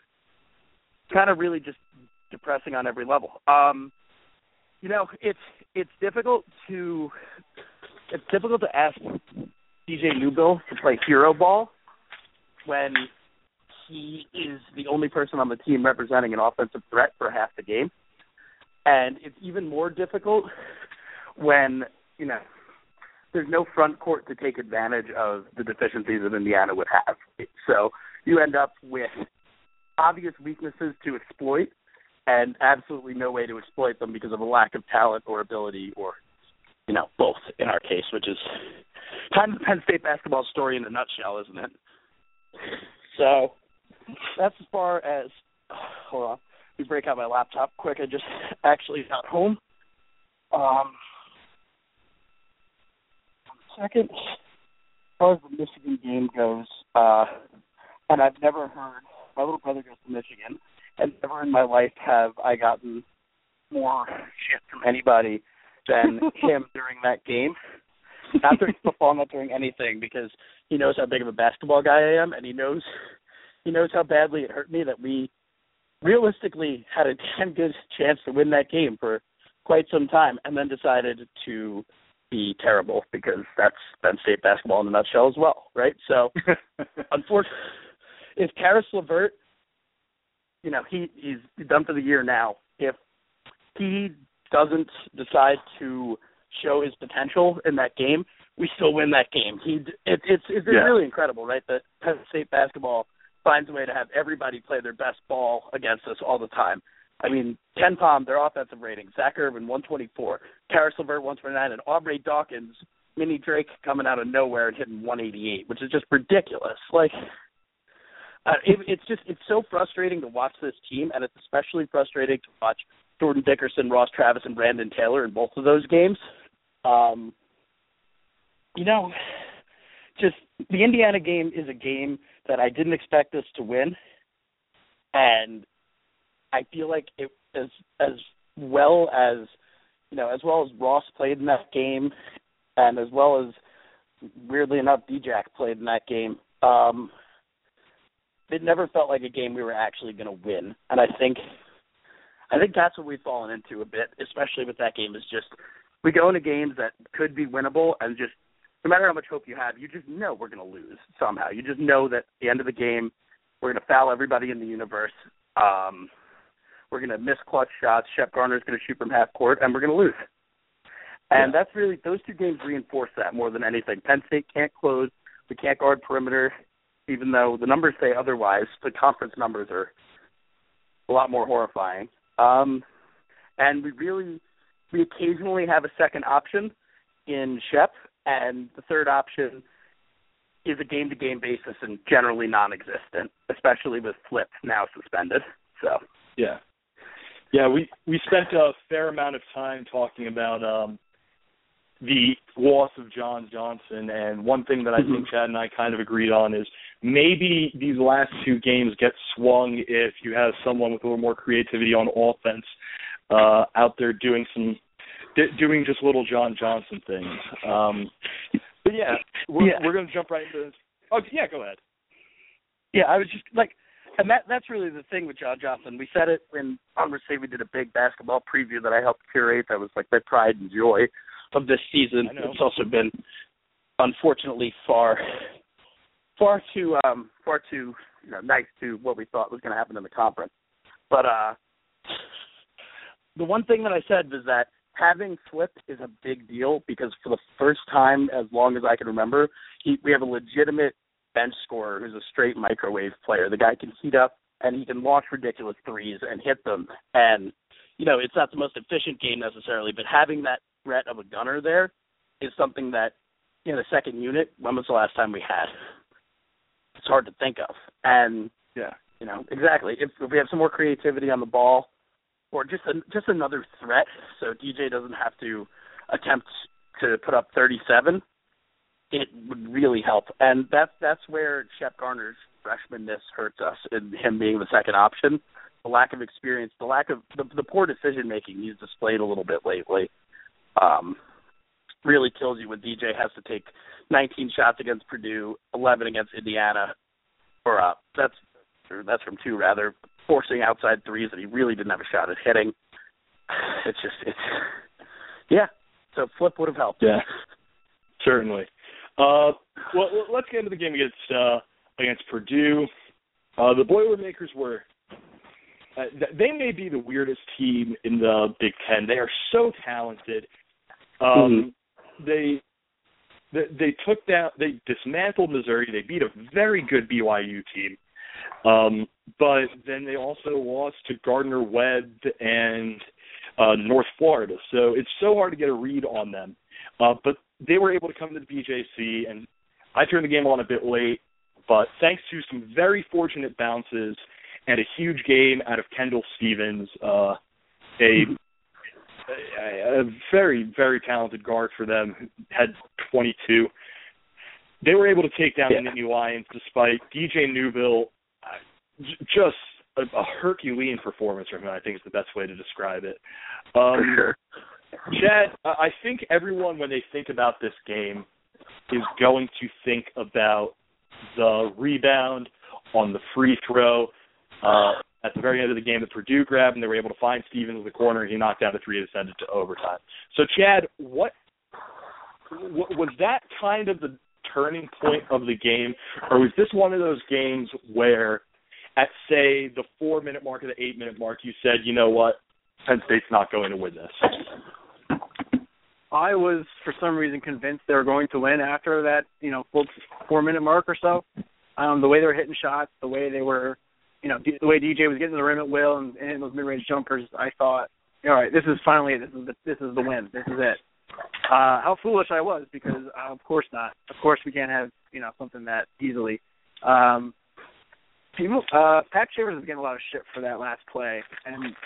kind of really just depressing on every level. Um, you know, it's it's difficult to it's difficult to ask D J Newville to play hero ball when he is the only person on the team representing an offensive threat for half the game. And it's even more difficult when, you know, there's no front court to take advantage of the deficiencies that Indiana would have. So you end up with obvious weaknesses to exploit and absolutely no way to exploit them because of a lack of talent or ability or, you know, both in our case, which is kind of the Penn State basketball story in a nutshell, isn't it? So that's as far as, oh, hold on, let me break out my laptop quick. I just actually got home. Um, one second. As far as the Michigan game goes, uh, and I've never heard, my little brother goes to Michigan, and never in my life have I gotten more shit from anybody than him during that game. Not during football, not during anything, because he knows how big of a basketball guy I am, and he knows he knows how badly it hurt me that we realistically had a damn good chance to win that game for quite some time, and then decided to be terrible because that's Penn State basketball in a nutshell as well, right? So, unfortunately, if Karis LeVert, you know, he, he's done for the year now. If he doesn't decide to show his potential in that game, we still win that game. He it, it's it's yeah. really incredible, right? That Penn State basketball finds a way to have everybody play their best ball against us all the time. I mean, Ken Pom, their offensive rating, Zach Irvin, one twenty-four, Karis LeVert, one twenty-nine, and Aubrey Dawkins, Mini Drake coming out of nowhere and hitting one eighty-eight, which is just ridiculous. Like, uh, it, it's just, it's so frustrating to watch this team, and it's especially frustrating to watch Jordan Dickerson, Ross Travis, and Brandon Taylor in both of those games. Um, you know, just the Indiana game is a game that I didn't expect us to win, and I feel like it as as well as you know as well as Ross played in that game, and as well as weirdly enough D-Jack played in that game. Um, it never felt like a game we were actually going to win, and I think I think that's what we've fallen into a bit, especially with that game. Is just we go into games that could be winnable, and just no matter how much hope you have, you just know we're going to lose somehow. You just know that at the end of the game, we're going to foul everybody in the universe. Um, we're going to miss clutch shots. Shep Garner's going to shoot from half court, and we're going to lose. And yeah. that's really, those two games reinforce that more than anything. Penn State can't close. We can't guard perimeter, even though the numbers say otherwise. The conference numbers are a lot more horrifying. Um, and we really, we occasionally have a second option in Shep, and the third option is a game-to-game basis and generally non-existent, especially with Flip now suspended. So yeah, yeah, we we spent a fair amount of time talking about um, the loss of John Johnson, and one thing that I think Chad and I kind of agreed on is maybe these last two games get swung if you have someone with a little more creativity on offense uh, out there doing some. doing just little John Johnson things. Um, but, yeah, we're, yeah. we're going to jump right into this. Oh, yeah, go ahead. Yeah, I was just, like, and that that's really the thing with John Johnson. We said it when Congress Say we did a big basketball preview that I helped curate. That was, like, my pride and joy of this season. It's also been, unfortunately, far far too, um, far too you know, nice to what we thought was going to happen in the conference. But uh, the one thing that I said was that having Flip is a big deal because for the first time as long as I can remember, he, we have a legitimate bench scorer who's a straight microwave player. The guy can heat up and he can launch ridiculous threes and hit them. And, you know, it's not the most efficient game necessarily, but having that threat of a gunner there is something that in the second unit, when was the last time we had? It's hard to think of. And, yeah, you know, exactly. If, if we have some more creativity on the ball, or just a, just another threat, so D J doesn't have to attempt to put up thirty-seven, it would really help. And that's that's where Shep Garner's freshmanness hurts us, in him being the second option. The lack of experience, the lack of the, the poor decision making he's displayed a little bit lately, um, really kills you when D J has to take nineteen shots against Purdue, eleven against Indiana, or uh, that's or that's from two rather. Forcing outside threes that he really didn't have a shot at hitting. It's just, it's, yeah. So Flip would have helped. Yeah, certainly. Uh, well, let's get into the game against uh, against Purdue. Uh, the Boilermakers were, uh, they may be the weirdest team in the Big Ten. They are so talented. Um, mm-hmm. They they they took down, they dismantled Missouri. They beat a very good B Y U team. Um, but then they also lost to Gardner-Webb and uh, North Florida. So it's so hard to get a read on them. Uh, but they were able to come to the B J C, and I turned the game on a bit late. But thanks to some very fortunate bounces and a huge game out of Kendall Stevens, uh, a, a, a very, very talented guard for them, who had twenty-two. They were able to take down yeah. the Nittany Lions despite D J Newville. Just a, a Herculean performance from him, I think is the best way to describe it. Um, For sure. Chad, I think everyone, when they think about this game, is going to think about the rebound on the free throw uh, at the very end of the game that Purdue grabbed, and they were able to find Stevens in the corner, and he knocked down the three to send it to overtime. So, Chad, what, what was that kind of the turning point of the game, or was this one of those games where at, say, the four-minute mark or the eight-minute mark, you said, you know what, Penn State's not going to win this? I was, for some reason, convinced they were going to win after that, you know, four, four-minute mark or so. Um, the way they were hitting shots, the way they were, you know, the way D J was getting to the rim at will and, and those mid-range jumpers, I thought, all right, this is finally, this is the, this is the win. This is it. Uh, how foolish I was, because uh, of course not. Of course we can't have, you know, something that easily. Um, people, uh, Pat Chambers is getting a lot of shit for that last play, and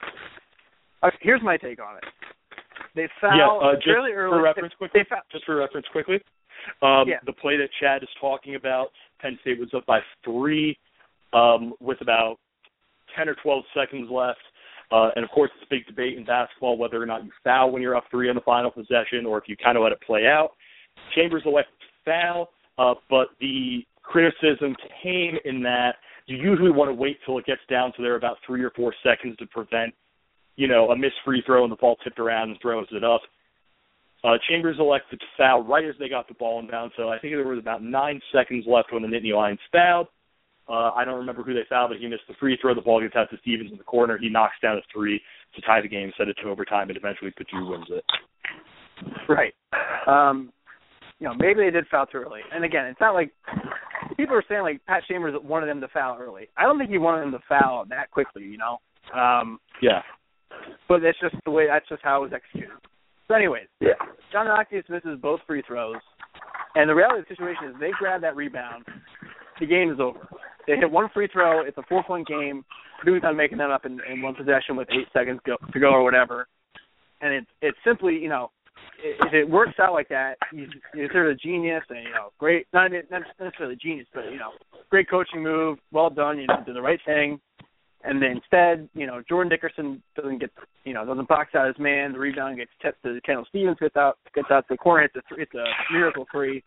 uh, here's my take on it. They foul yeah, uh, just fairly early. For reference they, quickly, they foul. Just for reference quickly, um, yeah. the play that Chad is talking about, Penn State was up by three um, with about ten or twelve seconds left. Uh, and, of course, it's a big debate in basketball whether or not you foul when you're up three on the final possession or if you kind of let it play out. Chambers elected to foul, uh, but the criticism came in that you usually want to wait till it gets down to there about three or four seconds to prevent, you know, a missed free throw and the ball tipped around and throws it up. Uh, Chambers elected to foul right as they got the ball inbound, so I think there was about nine seconds left when the Nittany Lions fouled. Uh, I don't remember who they fouled, but he missed the free throw. The ball gets out to Stevens in the corner. He knocks down a three to tie the game, set it to overtime, and eventually Purdue wins it. Right. Um, you know, maybe they did foul too early. And, again, it's not like people are saying, like, Pat Chambers wanted them to foul early. I don't think he wanted them to foul that quickly, you know. Um, yeah. But that's just the way, that's just how it was executed. So, anyways, yeah. John Noctius misses both free throws. And the reality of the situation is they grab that rebound, the game is over. They hit one free throw. It's a four-point game. Purdue's not making that up in, in one possession with eight seconds go, to go or whatever. And it's it's simply, you know, if it works out like that, he's considered a genius and, you know, great, not, not necessarily genius, but, you know, great coaching move, well done, you know, did the right thing. And then instead, you know, Jordan Dickerson doesn't get, you know, doesn't box out his man. The rebound gets tipped to Kendall Stevens, gets out, gets out to the corner, hits a, it's a miracle three.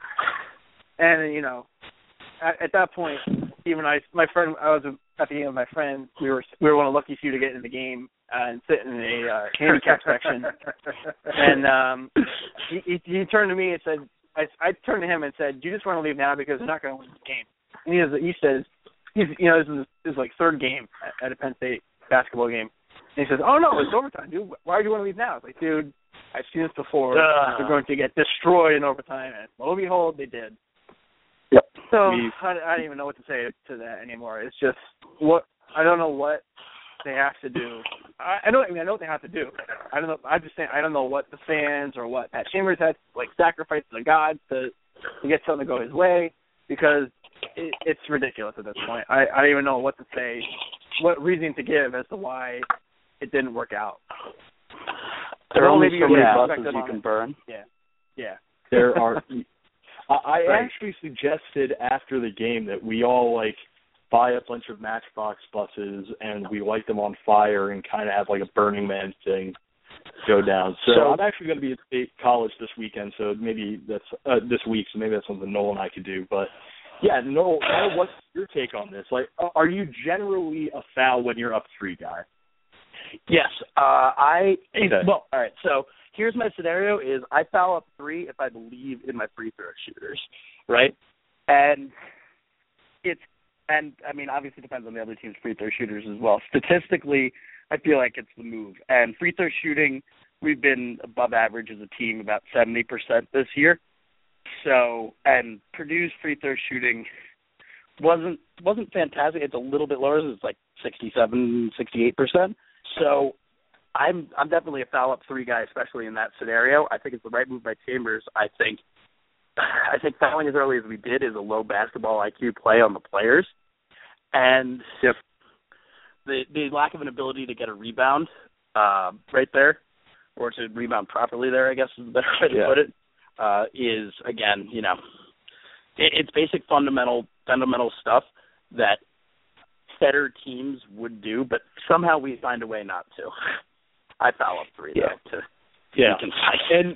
And, you know, At, at that point, even I, my friend, I was at the game with my friend. We were we were one of the lucky few to get in the game uh, and sit in the uh, handicap section. And um, he, he he turned to me and said, I, I turned to him and said, "Do you just want to leave now because they're not going to win this game?" And he, has, he says, he's, "You know, this is his like third game at, at a Penn State basketball game." And he says, "Oh no, it's overtime, dude. Why do you want to leave now?" I was like, "Dude, I've seen this before. Uh, they're going to get destroyed in overtime." And lo and behold, they did. Yep. So I, I don't even know what to say to that anymore. It's just what I don't know what they have to do. I, I know. I mean, I know what they have to do. I don't know. I'm just saying. I don't know what the fans or what Pat Chambers had to, like sacrifice to the gods to to get something to go his way, because it, it's ridiculous at this point. I, I don't even know what to say, what reasoning to give as to why it didn't work out. There are only so many yeah. buses you can burn. Yeah. Yeah. There are. I right. actually suggested after the game that we all, like, buy a bunch of Matchbox buses and we light them on fire and kind of have, like, a Burning Man thing go down. So, so I'm actually going to be at State College this weekend, so maybe that's uh, this week, so maybe that's something Noel and I could do. But, yeah, Noel, what's your take on this? Like, are you generally a foul when you're up three guy? Yes. Uh, I okay. Well, all right, so here's my scenario is I foul up three if I believe in my free throw shooters, right? And it's, and I mean, obviously it depends on the other team's free throw shooters as well. Statistically, I feel like it's the move. And free throw shooting, we've been above average as a team, about seventy percent this year. So, and Purdue's free throw shooting wasn't wasn't fantastic. It's a little bit lower. It's like sixty-seven, sixty-eight percent. So I'm I'm definitely a foul up three guy, especially in that scenario. I think it's the right move by Chambers. I think I think fouling as early as we did is a low basketball I Q play on the players, and yep. the the lack of an ability to get a rebound uh, right there, or to rebound properly there, I guess is the better way to yeah. put it, uh, is again, you know, it, it's basic fundamental fundamental stuff that better teams would do, but somehow we find a way not to. I foul up three, yeah. though, to yeah. be concise. And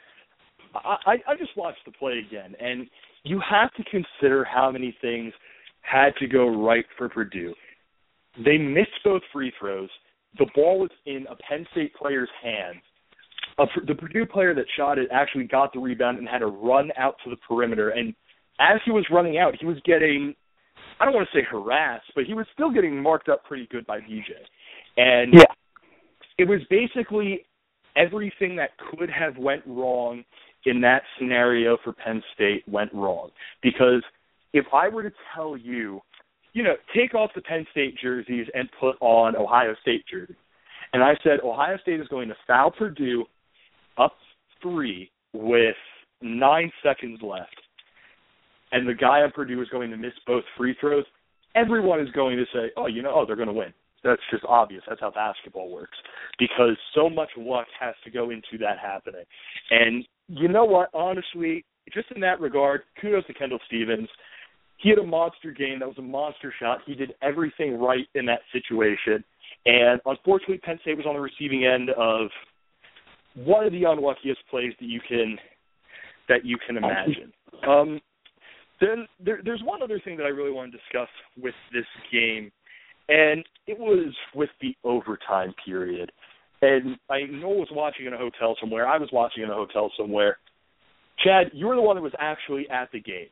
I, I just watched the play again, and you have to consider how many things had to go right for Purdue. They missed both free throws. The ball was in a Penn State player's hands. A, the Purdue player that shot it actually got the rebound and had to run out to the perimeter. And as he was running out, he was getting, I don't want to say harassed, but he was still getting marked up pretty good by D J. And yeah. it was basically everything that could have went wrong in that scenario for Penn State went wrong. Because if I were to tell you, you know, take off the Penn State jerseys and put on Ohio State jerseys, and I said Ohio State is going to foul Purdue up three with nine seconds left, and the guy on Purdue is going to miss both free throws, everyone is going to say, oh, you know, oh, they're going to win. That's just obvious. That's how basketball works, because so much luck has to go into that happening. And you know what? Honestly, just in that regard, kudos to Kendall Stevens. He had a monster game. That was a monster shot. He did everything right in that situation. And unfortunately, Penn State was on the receiving end of one of the unluckiest plays that you can that you can imagine. Um, then there, there's one other thing that I really want to discuss with this game, and it was with the overtime period. And I know I was watching in a hotel somewhere. I was watching in a hotel somewhere. Chad, you were the one that was actually at the game.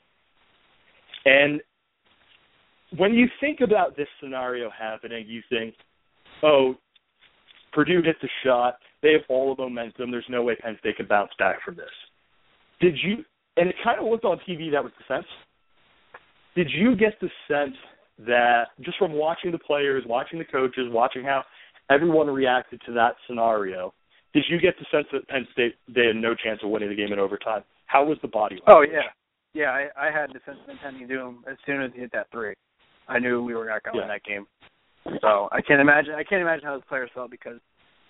And when you think about this scenario happening, you think, oh, Purdue hit the shot. They have all the momentum. There's no way Penn State can bounce back from this. Did you, and it kind of looked on T V that was the sense, did you get the sense that just from watching the players, watching the coaches, watching how everyone reacted to that scenario, did you get the sense that Penn State, they had no chance of winning the game in overtime? How was the body language? Oh, yeah. Yeah, I, I had the sense of impending doom as soon as he hit that three. I knew we were not going to yeah. win that game. So I can't imagine. I can't imagine how those players felt, because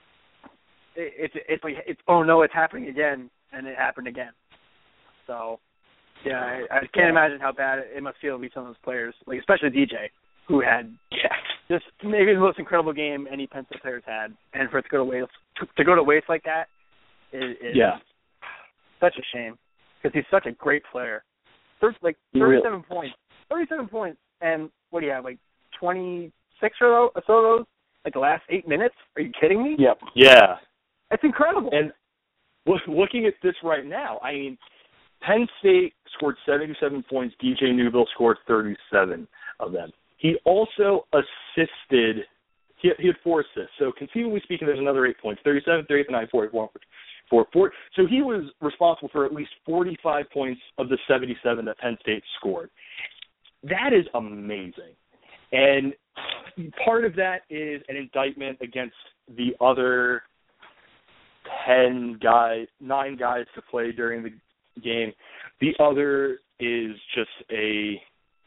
it, it's it's like it's oh no, it's happening again, and it happened again. So yeah, I, I can't imagine how bad it must feel to be some of those players, like especially D J, who had yeah, just maybe the most incredible game any Penn State players had, and for it to go to waste to, to go to waste like that is, is yeah, such a shame, because he's such a great player. Thir- like thirty-seven really? points, thirty-seven points, and what do you have, like twenty-six or so of those, like the last eight minutes? Are you kidding me? Yep. Yeah. That's incredible. And look, looking at this right now, I mean, Penn State scored seventy-seven points. D J Newbill scored thirty-seven of them. He also assisted. He, he had four assists. So conceivably speaking, there's another eight points: thirty-seven, thirty-nine, forty-four, four, four. So he was responsible for at least forty-five points of the seventy-seven that Penn State scored. That is amazing. And part of that is an indictment against the other ten guys, nine guys to play during the game. The other is just a,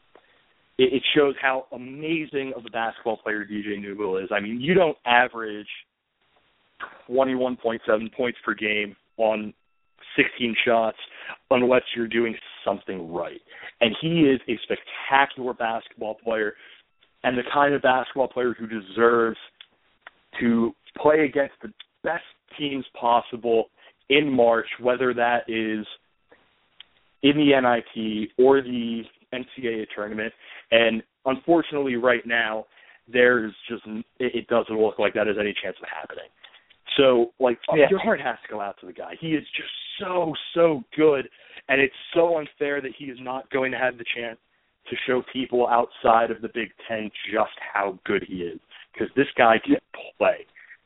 it shows how amazing of a basketball player D J Newbill is. I mean, you don't average twenty-one point seven points per game on sixteen shots unless you're doing something right. And he is a spectacular basketball player, and the kind of basketball player who deserves to play against the best teams possible in March, whether that is in the N I T or the N C double A tournament. And unfortunately right now, there's just, it doesn't look like that has any chance of happening. So, like, yeah. your heart has to go out to the guy. He is just so, so good, and it's so unfair that he is not going to have the chance to show people outside of the Big Ten just how good he is, because this guy can play.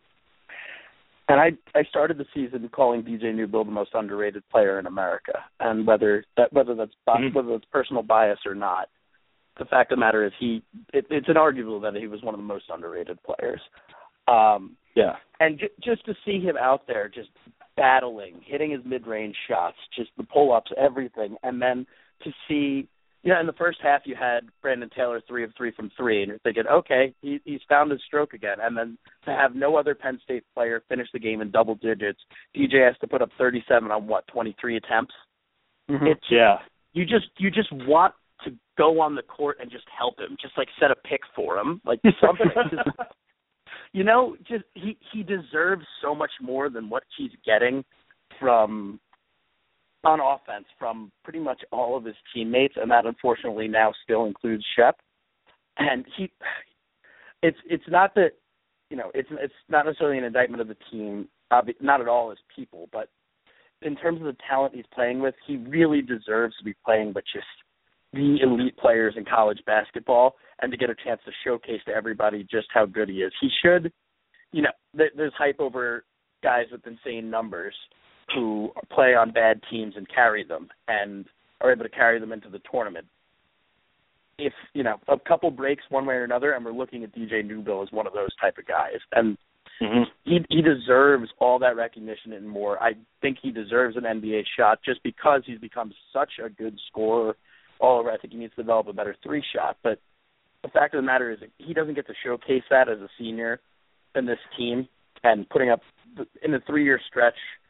And I I started the season calling D J Newbill the most underrated player in America, and whether that whether that's mm-hmm. whether that's personal bias or not, the fact of the matter is he it, it's inarguable that he was one of the most underrated players. Um, yeah, and j- just to see him out there, just battling, hitting his mid-range shots, just the pull-ups, everything, and then to see, you know, in the first half you had Brandon Taylor three of three from three, and you're thinking, okay, he, he's found his stroke again, and then to have no other Penn State player finish the game in double digits, D J has to put up thirty-seven on what, twenty-three attempts? Mm-hmm. It's, yeah, you just you just want to go on the court and just help him, just like set a pick for him, like something. just, you know, just he he deserves so much more than what he's getting from on offense from pretty much all of his teammates, and that unfortunately now still includes Shep. And he, it's it's not that, you know, it's it's not necessarily an indictment of the team, not at all as people, but in terms of the talent he's playing with, he really deserves to be playing with just the elite players in college basketball, and to get a chance to showcase to everybody just how good he is. He should, you know, there's hype over guys with insane numbers who play on bad teams and carry them and are able to carry them into the tournament. If, you know, a couple breaks one way or another, and we're looking at D J Newbill as one of those type of guys. And mm-hmm. he he deserves all that recognition and more. I think he deserves an N B A shot just because he's become such a good scorer all over. I think he needs to develop a better three shot. But the fact of the matter is that he doesn't get to showcase that as a senior in this team, and putting up in the three-year stretch,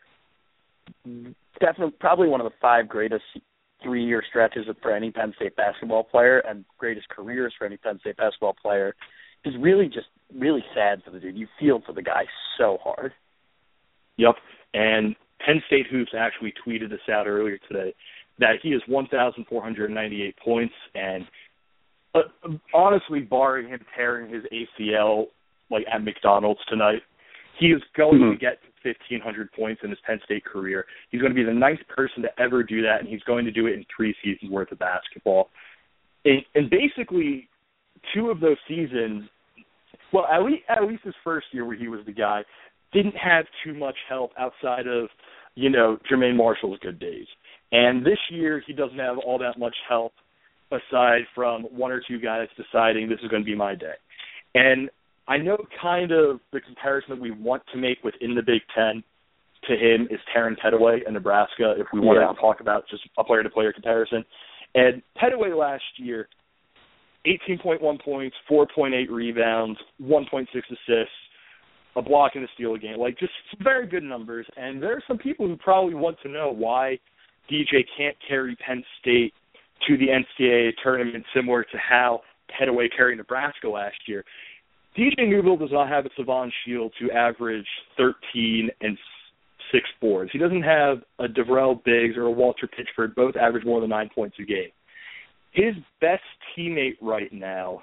definitely probably one of the five greatest three-year stretches for any Penn State basketball player and greatest careers for any Penn State basketball player is really just really sad for the dude. You feel for the guy so hard. Yep, and Penn State Hoops actually tweeted this out earlier today, that he has one thousand four hundred ninety-eight points, and uh, honestly, barring him tearing his A C L like at McDonald's tonight, he is going mm-hmm. to get fifteen hundred points in his Penn State career. He's going to be the ninth person to ever do that, and he's going to do it in three seasons worth of basketball. And, and basically, two of those seasons, well, at least, at least his first year where he was the guy, didn't have too much help outside of, you know, Jermaine Marshall's good days. And this year, he doesn't have all that much help aside from one or two guys deciding this is going to be my day. And I know kind of the comparison that we want to make within the Big Ten to him is Terran Pettaway in Nebraska, if we want yeah. to talk about just a player-to-player comparison. And Pettaway last year, eighteen point one points, four point eight rebounds, one point six assists, a block and a steal a game. Like, just very good numbers. And there are some people who probably want to know why D J can't carry Penn State to the N C double A tournament similar to how Pettaway carried Nebraska last year. D J Newbill does not have a Savon Shield to average thirteen and six boards. He doesn't have a Deverell Biggs or a Walter Pitchford, both average more than nine points a game. His best teammate right now,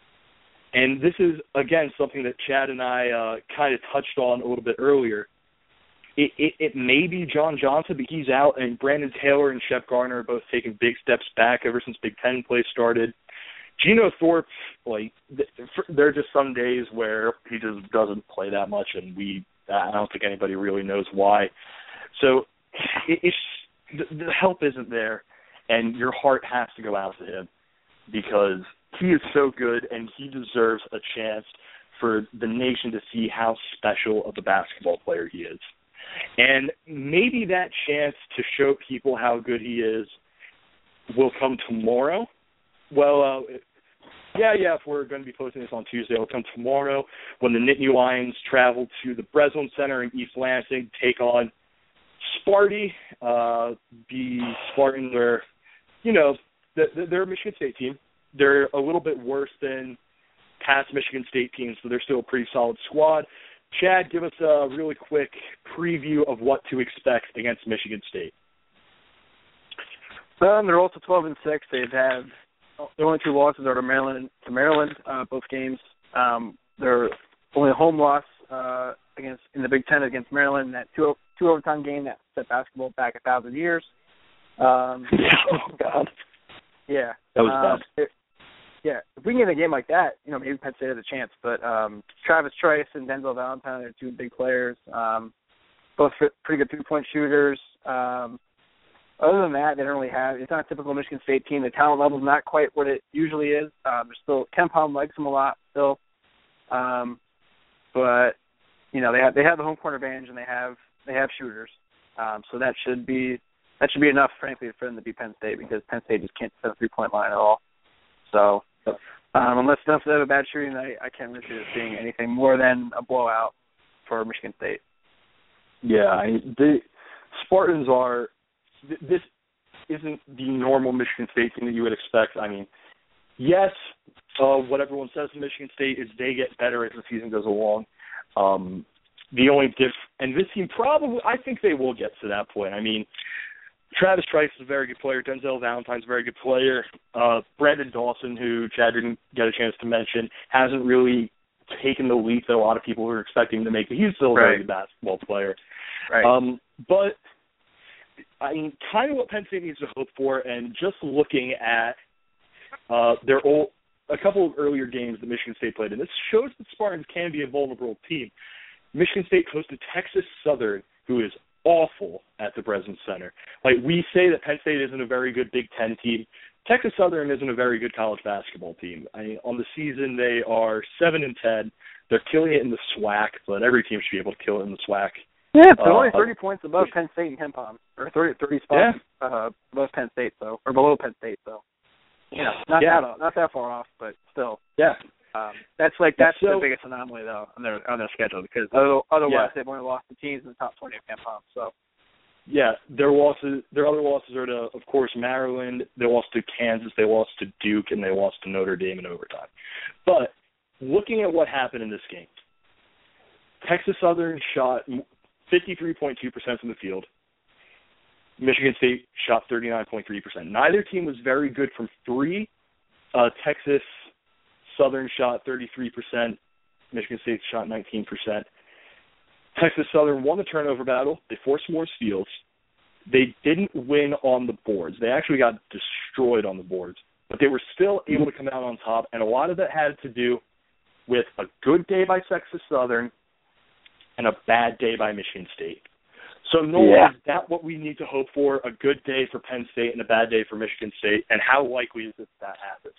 and this is, again, something that Chad and I uh, kind of touched on a little bit earlier, it, it, it may be John Johnson, but he's out, and Brandon Taylor and Shep Garner are both taking big steps back ever since Big Ten play started. Geno Thorpe, like, there are just some days where he just doesn't play that much, and we, I don't think anybody really knows why. So it, it's the, the help isn't there, and your heart has to go out to him because he is so good, and he deserves a chance for the nation to see how special of a basketball player he is. And maybe that chance to show people how good he is will come tomorrow. Well, uh, yeah, yeah, if we're going to be posting this on Tuesday, it'll come tomorrow when the Nittany Lions travel to the Breslin Center in East Lansing, take on Sparty. Uh, the Spartans are, you know, they're a Michigan State team. They're a little bit worse than past Michigan State teams, so they're still a pretty solid squad. Chad, give us a really quick preview of what to expect against Michigan State. Um, they're also twelve and six. They've had the only two losses are to Maryland, to Maryland, uh, both games. Um, their only home loss uh, against in the Big Ten against Maryland, that two two overtime game that set basketball back a thousand years. Um, oh God, yeah, that was um, bad. It, yeah, if we can get a game like that, you know, maybe Penn State has a chance. But um, Travis Trice and Denzel Valentine are two big players, um, both pretty good three-point shooters. Um, Other than that, they don't really have – it's not a typical Michigan State team. The talent level is not quite what it usually is. Um, there's still – KenPom likes them a lot still. Um, but, you know, they have they have the home court advantage, and they have they have shooters. Um, so that should be that should be enough, frankly, for them to beat Penn State because Penn State just can't set a three-point line at all. So um, unless they have a bad shooting night, I can't really see this being anything more than a blowout for Michigan State. Yeah, I, the Spartans are – this isn't the normal Michigan State team that you would expect. I mean, yes, uh, what everyone says to Michigan State is they get better as the season goes along. Um, the only diff, and this team probably, I think they will get to that point. I mean, Travis Trice is a very good player. Denzel Valentine's a very good player. Uh, Brandon Dawson, who Chad didn't get a chance to mention, hasn't really taken the leap that a lot of people were expecting him to make, but he's still a very good basketball player. Right. Um, but I mean, kind of what Penn State needs to hope for, and just looking at uh, their old, a couple of earlier games that Michigan State played, and this shows that Spartans can be a vulnerable team. Michigan State hosted Texas Southern, who is awful at the Breslin Center. Like, we say that Penn State isn't a very good Big Ten team. Texas Southern isn't a very good college basketball team. I mean, on the season, they are seven and ten. They're killing it in the SWAC, but every team should be able to kill it in the SWAC. Yeah, they're uh, only thirty points above Penn State and KenPom, or thirty, thirty spots yeah. uh, above Penn State, so or below Penn State, so you know, not yeah. that not that far off, but still. Yeah. Um, that's like that's so, the biggest anomaly though on their on their schedule because otherwise yeah. they've only lost to teams in the top twenty of KenPom. So yeah, their losses, their other losses are to, of course, Maryland. They lost to Kansas. They lost to Duke, and they lost to Notre Dame in overtime. But looking at what happened in this game, Texas Southern shot fifty-three point two percent from the field. Michigan State shot thirty-nine point three percent. Neither team was very good from three. Uh, Texas Southern shot thirty-three percent. Michigan State shot nineteen percent. Texas Southern won the turnover battle. They forced more steals. They didn't win on the boards. They actually got destroyed on the boards. But they were still able to come out on top, and a lot of that had to do with a good day by Texas Southern and a bad day by Michigan State. So, Nolan, yeah. is that what we need to hope for, a good day for Penn State and a bad day for Michigan State? And how likely is it that happens?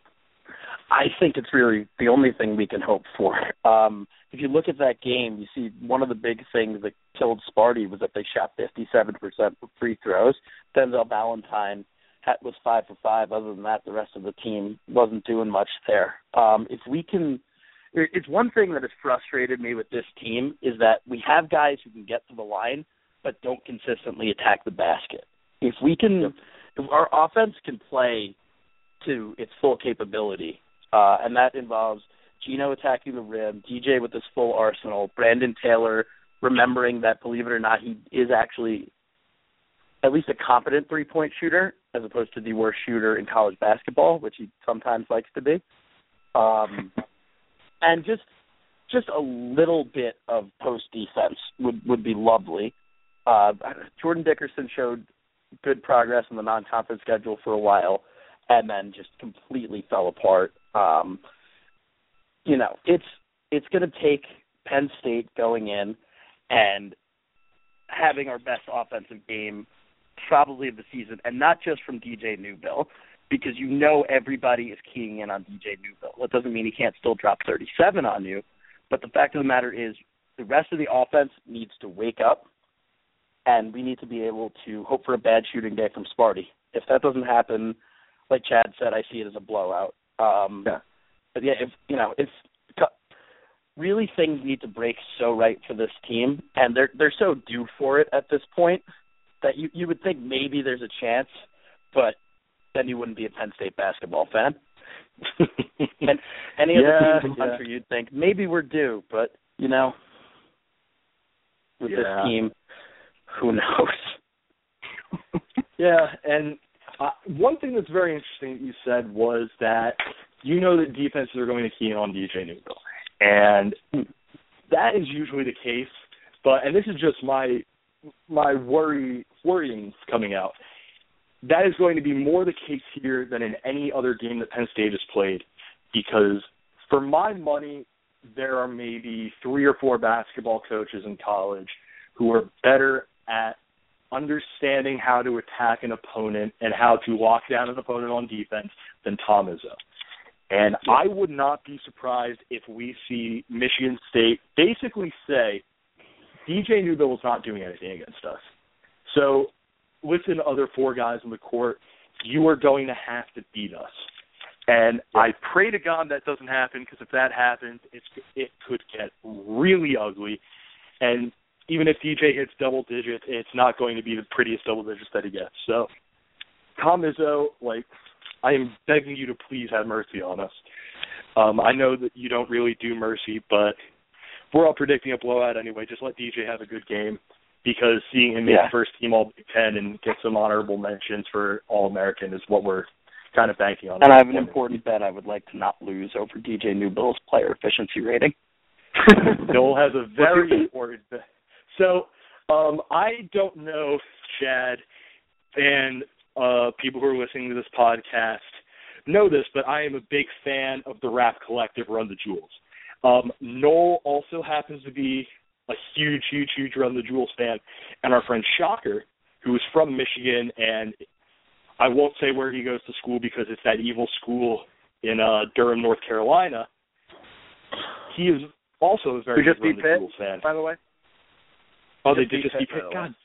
I think it's really the only thing we can hope for. Um, if you look at that game, you see one of the big things that killed Sparty was that they shot fifty-seven percent for free throws. Denzel Valentine had, was five for five. Other than that, the rest of the team wasn't doing much there. Um, if we can, it's one thing that has frustrated me with this team is that we have guys who can get to the line but don't consistently attack the basket. If we can, if our offense can play to its full capability, uh, and that involves Gino attacking the rim, D J with his full arsenal, Brandon Taylor remembering that, believe it or not, he is actually at least a competent three-point shooter as opposed to the worst shooter in college basketball, which he sometimes likes to be. Um, and just just a little bit of post defense would, would be lovely. Uh, Jordan Dickerson showed good progress in the non-conference schedule for a while and then just completely fell apart. Um, you know, it's it's going to take Penn State going in and having our best offensive game probably of the season, and not just from D J Newbill, because you know everybody is keying in on D J Newbill. That doesn't mean he can't still drop thirty-seven on you, but the fact of the matter is the rest of the offense needs to wake up, and we need to be able to hope for a bad shooting day from Sparty. If that doesn't happen, like Chad said, I see it as a blowout. Um, yeah. But yeah, if you know, if really things need to break so right for this team, and they're they're so due for it at this point that you you would think maybe there's a chance, but then you wouldn't be a Penn State basketball fan. And any other yeah, team in the yeah. country, you'd think maybe we're due, but you know, with yeah. this team, who knows? Yeah, and uh, one thing that's very interesting that you said was that you know that defenses are going to key in on D J Newbill, and that is usually the case. But and this is just my my worry worrying coming out. That is going to be more the case here than in any other game that Penn State has played, because for my money, there are maybe three or four basketball coaches in college who are better at understanding how to attack an opponent and how to lock down an opponent on defense than Tom Izzo. And I would not be surprised if we see Michigan State basically say, D J Newbill is not doing anything against us. So listen, other four guys on the court, you are going to have to beat us. And yeah. I pray to God that doesn't happen, because if that happens, it's, it could get really ugly. And even if D J hits double digits, it's not going to be the prettiest double digits that he gets. So, Tom Izzo, like, I am begging you to please have mercy on us. Um, I know that you don't really do mercy, but we're all predicting a blowout anyway. Just let D J have a good game, because seeing him yeah. make first team All Big Ten and get some honorable mentions for All American is what we're kind of banking on. And I have an important bet. I would like to not lose over D J Newbill's player efficiency rating. Noel has a very important bet. So um, I don't know, Chad, and uh, people who are listening to this podcast know this, but I am a big fan of the rap collective Run the Jewels. Um, Noel also happens to be a huge, huge, huge Run the Jewels fan, and our friend Shocker, who is from Michigan, and I won't say where he goes to school because it's that evil school in uh, Durham, North Carolina. He is also a very just big Run beat the Pitt, Jewels fan. by the way. Oh, Just they did beat just beat Pitt, Pitt? God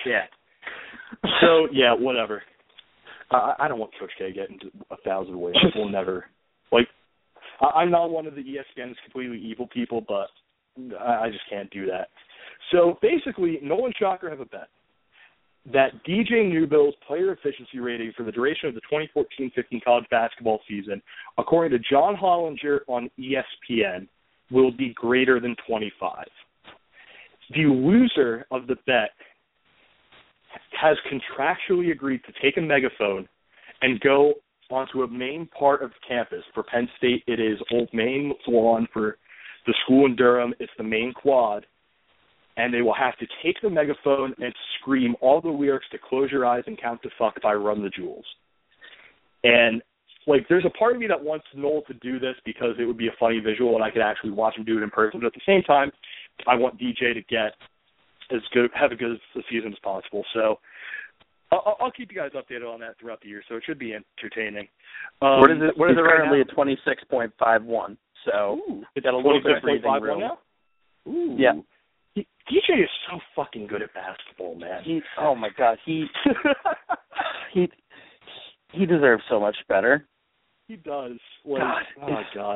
shit. So, yeah, whatever. Uh, I don't want Coach K getting a thousand ways. We'll never. Like, I, I'm not one of the E S P N's completely evil people, but I, I just can't do that. So, basically, Nolan Shocker have a bet that D J Newbill's player efficiency rating for the duration of the twenty fourteen fifteen college basketball season, according to John Hollinger on E S P N, will be greater than twenty-five. The loser of the bet has contractually agreed to take a megaphone and go onto a main part of campus. For Penn State, it is Old Main Lawn. For the school in Durham, it's the main quad. And they will have to take the megaphone and scream all the lyrics to Close Your Eyes and Count to Fuck by Run the Jewels. And, like, there's a part of me that wants Noel to do this because it would be a funny visual and I could actually watch him do it in person. But at the same time, I want D J to get as good, have as good a season as possible. So I'll, I'll keep you guys updated on that throughout the year. So it should be entertaining. Um, what is it? What is it right currently now? at twenty-six point five one. So Ooh, it's got a little bit of breathing twenty-six point five room. now? Ooh. Yeah. He, D J is so fucking good at basketball, man. He, oh my God, he he he deserves so much better. He does. Like, God, oh God.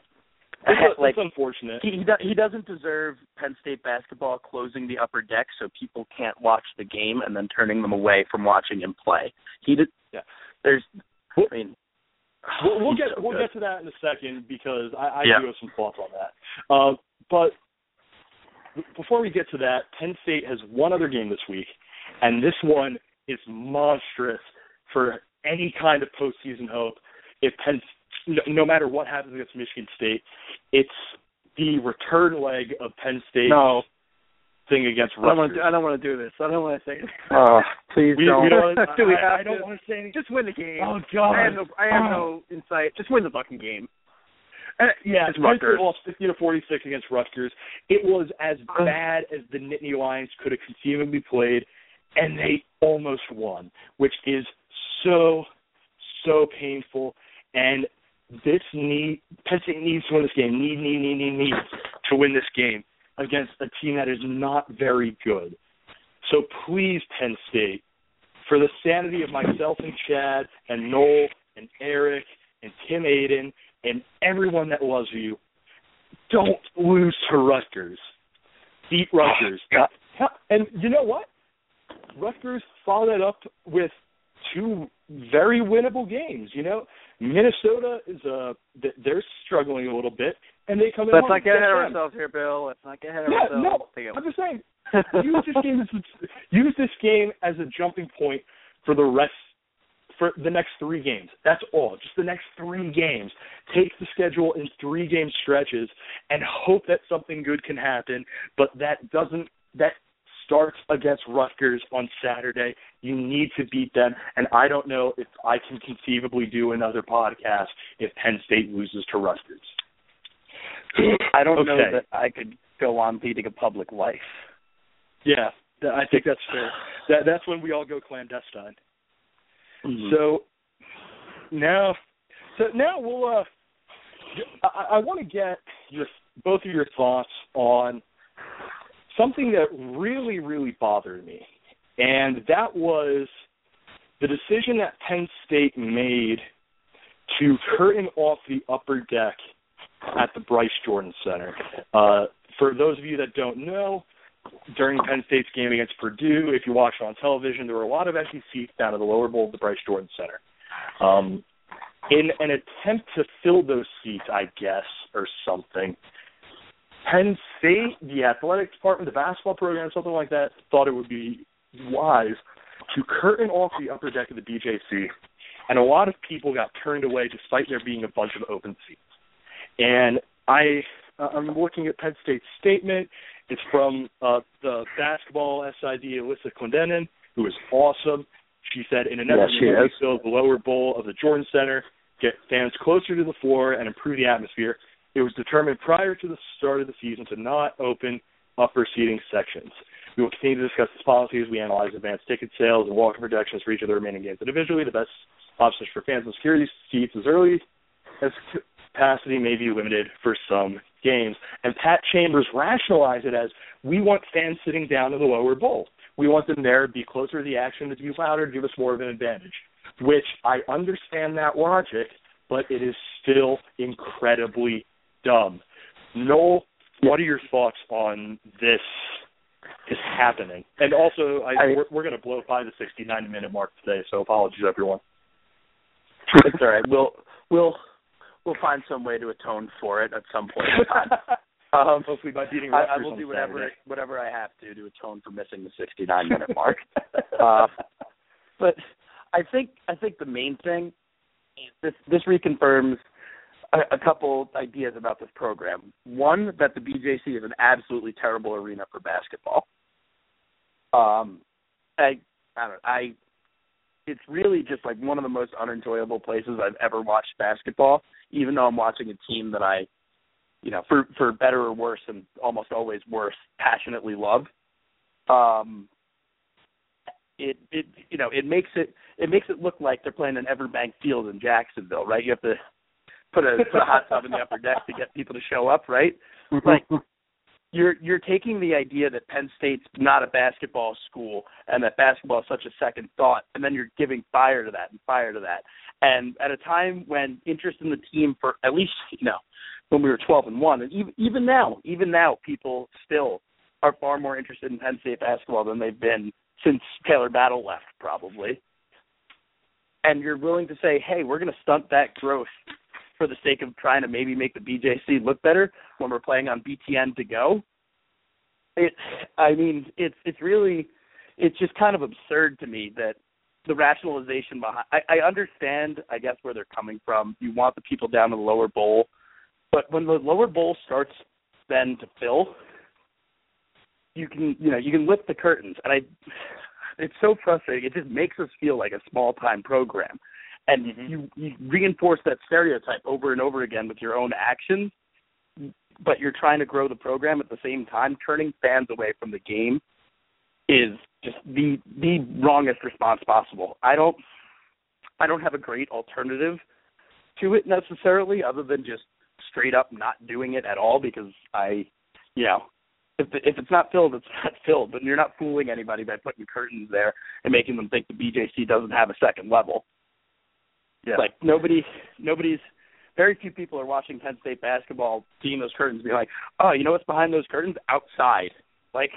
I It's, ha- like, it's unfortunate. He he, do, he doesn't deserve Penn State basketball closing the upper deck so people can't watch the game and then turning them away from watching him play. He did. Yeah. There's. We'll, I mean, we'll, we'll get so we'll good. get to that in a second because I, I Yeah. do have some thoughts on that. Uh, but before we get to that, Penn State has one other game this week, and this one is monstrous for any kind of postseason hope. If Penn, no, no matter what happens against Michigan State, it's the return leg of Penn State's No. thing against I don't, want Rutgers. to, I don't want to do this. I don't want to say it. Oh, please We, don't. we don't Do we I, have I don't to? want to say anything. Just win the game. Oh God! I have no, I have Oh. no insight. Just win the fucking game. Uh, yeah, It's Penn Rutgers. State lost fifty to forty-six against Rutgers. It was as bad as the Nittany Lions could have conceivably played, and they almost won, which is so, so painful. And this need Penn State needs to win this game. Need, need, need, need, need to win this game against a team that is not very good. So please, Penn State, for the sanity of myself and Chad and Noel and Eric and Tim Aiden and everyone that loves you, don't lose to Rutgers. Beat Rutgers. God. And you know what? Rutgers followed that up with two very winnable games. You know, Minnesota is uh they're struggling a little bit, and they come in. Let's home not get against ahead of them. ourselves here, Bill. Let's not get ahead of Yeah, ourselves. no, Take it. I'm just saying. Use this game as use this game as a jumping point for the rest for the next three games. That's all. Just the next three games. Take the schedule in three game stretches and hope that something good can happen. But that doesn't. That starts against Rutgers on Saturday. You need to beat them. And I don't know if I can conceivably do another podcast if Penn State loses to Rutgers. I don't know Okay. that I could go on leading a public life. Yeah, th- I think that's fair. That that's when we all go clandestine. Mm-hmm. So now, so now we'll. Uh, I, I want to get your both of your thoughts on something that really, really bothered me, and that was the decision that Penn State made to curtain off the upper deck at the Bryce Jordan Center. Uh, for those of you that don't know, during Penn State's game against Purdue, if you watched on television, there were a lot of empty seats down at the lower bowl of the Bryce Jordan Center. Um, in an attempt to fill those seats, I guess, or something, Penn State, the athletic department, the basketball program, something like that, thought it would be wise to curtain off the upper deck of the B J C, and a lot of people got turned away despite there being a bunch of open seats. And I, uh, I'm looking at Penn State's statement. It's from uh, the basketball S I D, Alyssa Clendenin, who is awesome. She said, in an effort Yeah, to fill the lower bowl of the Jordan Center, get fans closer to the floor, and improve the atmosphere, it was determined prior to the start of the season to not open upper seating sections. We will continue to discuss this policy as we analyze advanced ticket sales and walk-in projections for each of the remaining games individually. The best options for fans and security seats as early as capacity may be limited for some games. And Pat Chambers rationalized it as, we want fans sitting down in the lower bowl. We want them there to be closer to the action, to be louder, to give us more of an advantage, which I understand that logic, but it is still incredibly dumb. Noel, what are your thoughts on this is happening? And also, I, I, we're, we're going to blow by the sixty-nine minute mark today, so apologies, everyone. It's all right. We'll we'll we'll find some way to atone for it at some point in time. Um, Hopefully by beating I, I will do whatever Saturday. whatever I have to to atone for missing the sixty-nine minute mark. uh, but I think I think the main thing, this this reconfirms a, a couple ideas about this program. One, that the B J C is an absolutely terrible arena for basketball. Um, I I don't know, I it's really just like one of the most unenjoyable places I've ever watched basketball. Even though I'm watching a team that I, you know, for for better or worse, and almost always worse, passionately love. Um, it it you know it makes it it makes it look like they're playing in Everbank Field in Jacksonville, right? You have to put a put a hot tub in the upper deck to get people to show up, right? Like you're you're taking the idea that Penn State's not a basketball school and that basketball is such a second thought, and then you're giving fire to that and fire to that. And at a time when interest in the team, for at least you know when we were twelve and one, and even even now, even now, people still are far more interested in Penn State basketball than they've been since Taylor Battle left, probably. And you're willing to say, hey, we're going to stunt that growth for the sake of trying to maybe make the B J C look better when we're playing on B T N to go. It, I mean, it's it's really, it's just kind of absurd to me that the rationalization behind, I, I understand, I guess, where they're coming from. You want the people down in the lower bowl, but when the lower bowl starts then to fill, you can, you know, you can lift the curtains, and I, it's so frustrating. It just makes us feel like a small time program, and mm-hmm. you you reinforce that stereotype over and over again with your own actions. But you're trying to grow the program at the same time. Turning fans away from the game is just the the wrongest response possible. I don't I don't have a great alternative to it necessarily, other than just straight up not doing it at all, because I, you know, if the, if it's not filled, it's not filled. But you're not fooling anybody by putting curtains there and making them think the B J C doesn't have a second level. Yeah. Like nobody nobody's. Very few people are watching Penn State basketball, seeing those curtains, being like, "Oh, you know what's behind those curtains? Outside." Like,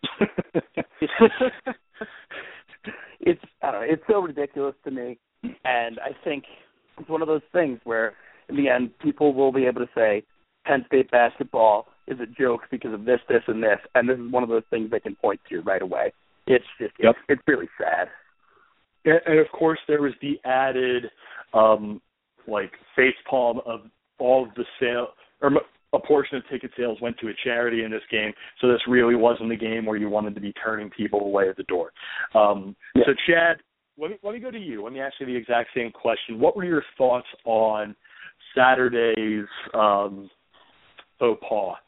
it's I don't know, it's so ridiculous to me, and I think it's one of those things where, in the end, people will be able to say Penn State basketball is a joke because of this, this, and this, and this is one of those things they can point to right away. It's just, yep. it's, it's really sad. And, and of course, there was the added. Um, like face palm of all of the sale, or a portion of ticket sales went to a charity in this game. So this really wasn't a game where you wanted to be turning people away at the door. Um, yeah. So Chad, let me let me go to you. Let me ask you the exact same question. What were your thoughts on Saturday's um, faux pas?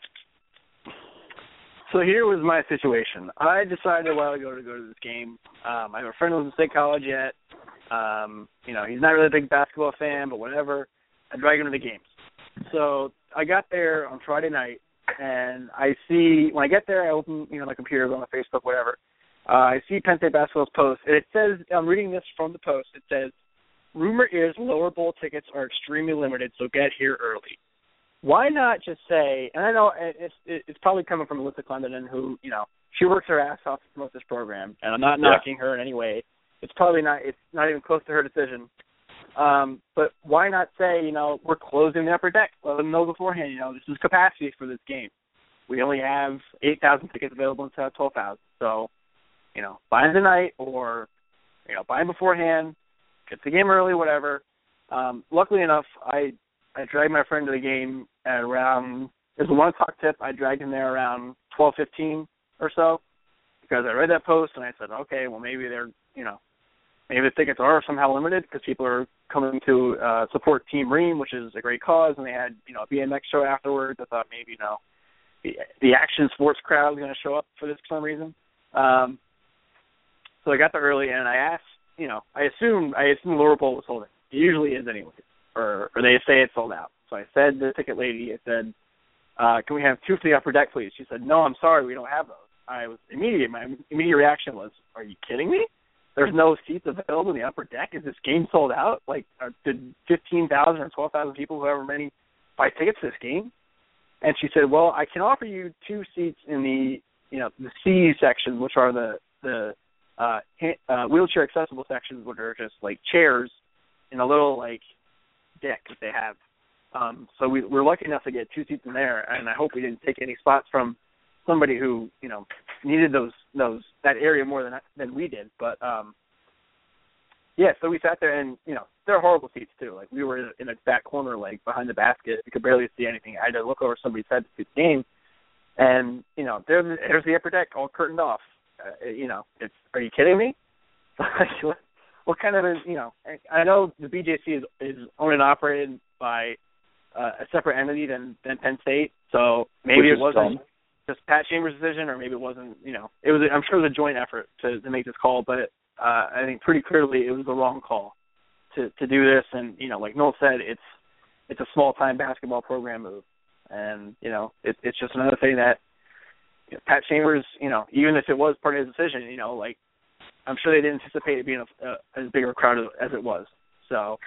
So here was my situation. I decided a while ago to go to this game. Um, I have a friend who's in State College yet. Um, you know, he's not really a big basketball fan, but whatever. I drag him to the games. So I got there on Friday night, and I see, when I get there, I open, you know, my computer, go on my Facebook, whatever. Uh, I see Penn State basketball's post, and it says, I'm reading this from the post, it says, rumor is lower bowl tickets are extremely limited, so get here early. Why not just say, and I know it's it's probably coming from Alyssa Clendenin, who, you know, she works her ass off to promote this program, and I'm not yeah. knocking her in any way. It's probably not, it's not even close to her decision. Um, but why not say, you know, we're closing the upper deck. Let them know beforehand, you know, this is capacity for this game. We only have eight thousand tickets available instead of twelve thousand. So, you know, buy them tonight or, you know, buy them beforehand, get the game early, whatever. Um, luckily enough, I I dragged my friend to the game at around, it was a one o'clock tip. I dragged him there around twelve fifteen or so because I read that post and I said, okay, well, maybe they're, you know, maybe the tickets are somehow limited because people are coming to uh, support Team Ream, which is a great cause, and they had, you know, a B M X show afterwards. I thought maybe, you know, the, the action sports crowd was going to show up for this for some reason. Um, so I got there early, and I asked, you know, I assumed I assumed Lower Bowl was sold out. It usually is anyway, or or they say it's sold out. So I said to the ticket lady, I said, uh, "Can we have two for the upper deck, please?" She said, "No, I'm sorry, we don't have those." I was immediate. My immediate reaction was, "Are you kidding me? There's no seats available in the upper deck. Is this game sold out? Like, uh, did fifteen thousand or twelve thousand people, however many, buy tickets to this game?" And she said, "Well, I can offer you two seats in the, you know, the C section, which are the the uh, uh, wheelchair accessible sections, which are just like chairs in a little like deck that they have. Um, so we, we're lucky enough to get two seats in there, and I hope we didn't take any spots from somebody who, you know, needed those those that area more than than we did. But um, yeah, so we sat there, and you know, they're horrible seats too. Like we were in a back corner, like behind the basket. You could barely see anything. I had to look over somebody's head to see the game, and you know, there's there's the upper deck all curtained off. Uh, you know, it's are you kidding me? What kind of a, you know? I know the B J C is is owned and operated by uh, a separate entity than than Penn State, so maybe Which it wasn't dumb. just Pat Chambers' decision, or maybe it wasn't. You know, it was. I'm sure it was a joint effort to to make this call, but uh, I think pretty clearly it was the wrong call to to do this. And you know, like Noel said, it's it's a small time basketball program move, and you know, it, it's just another thing that you know, Pat Chambers, you know, even if it was part of his decision, you know, like I'm sure they didn't anticipate it being a, a, as big a crowd as it was. So,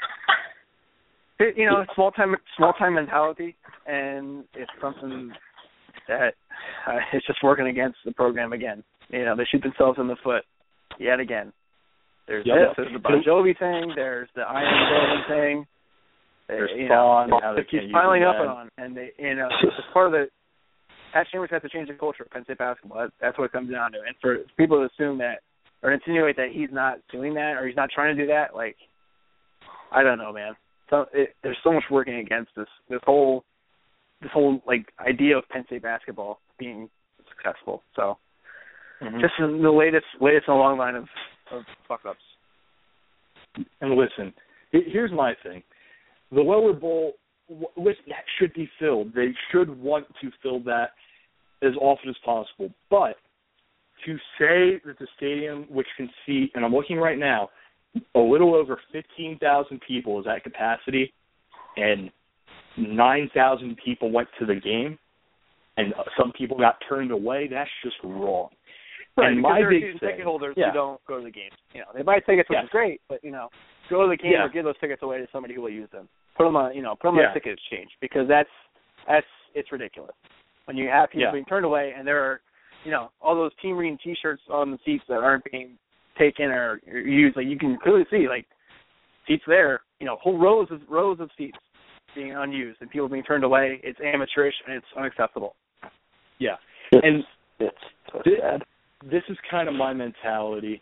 it, you know, small time small time mentality, and it's something that uh, it's just working against the program again. You know, they shoot themselves in the foot yet again. There's Yep. this, there's the Bon Jovi thing, there's the I Am Golden thing. There's you Spawn, know, how they it keeps can't use piling it up then. and on, and they, you know, it's part of the. Pat Chambers has to change the culture of Penn State basketball. That, that's what it comes down to. And for people to assume that or insinuate that he's not doing that or he's not trying to do that, like, I don't know, man. So it, there's so much working against this this whole this whole like idea of Penn State basketball being successful. So Mm-hmm. just the latest latest in a long line of, of fuck ups. And listen, he- here's my thing. The lower bowl, w- listen, that should be filled. They should want to fill that as often as possible. But to say that the stadium, which can seat, and I'm looking right now, a little over fifteen thousand people is at capacity, and nine thousand people went to the game, and some people got turned away, that's just wrong. Right, and because my there are big season thing, ticket holders yeah. who don't go to the games. You know, they buy tickets, which Yeah. is great, but you know, go to the game Yeah. or give those tickets away to somebody who will use them. Put them on, you know, put them Yeah. on a ticket exchange because that's that's it's ridiculous when you have people Yeah. being turned away and there are, you know, all those Team Green T-shirts on the seats that aren't being taken or used. Like you can clearly see, like seats there, you know, whole rows of rows of seats being unused and people being turned away. It's amateurish and it's unacceptable. Yeah. It's, And it's so this, sad. this is kind of my mentality.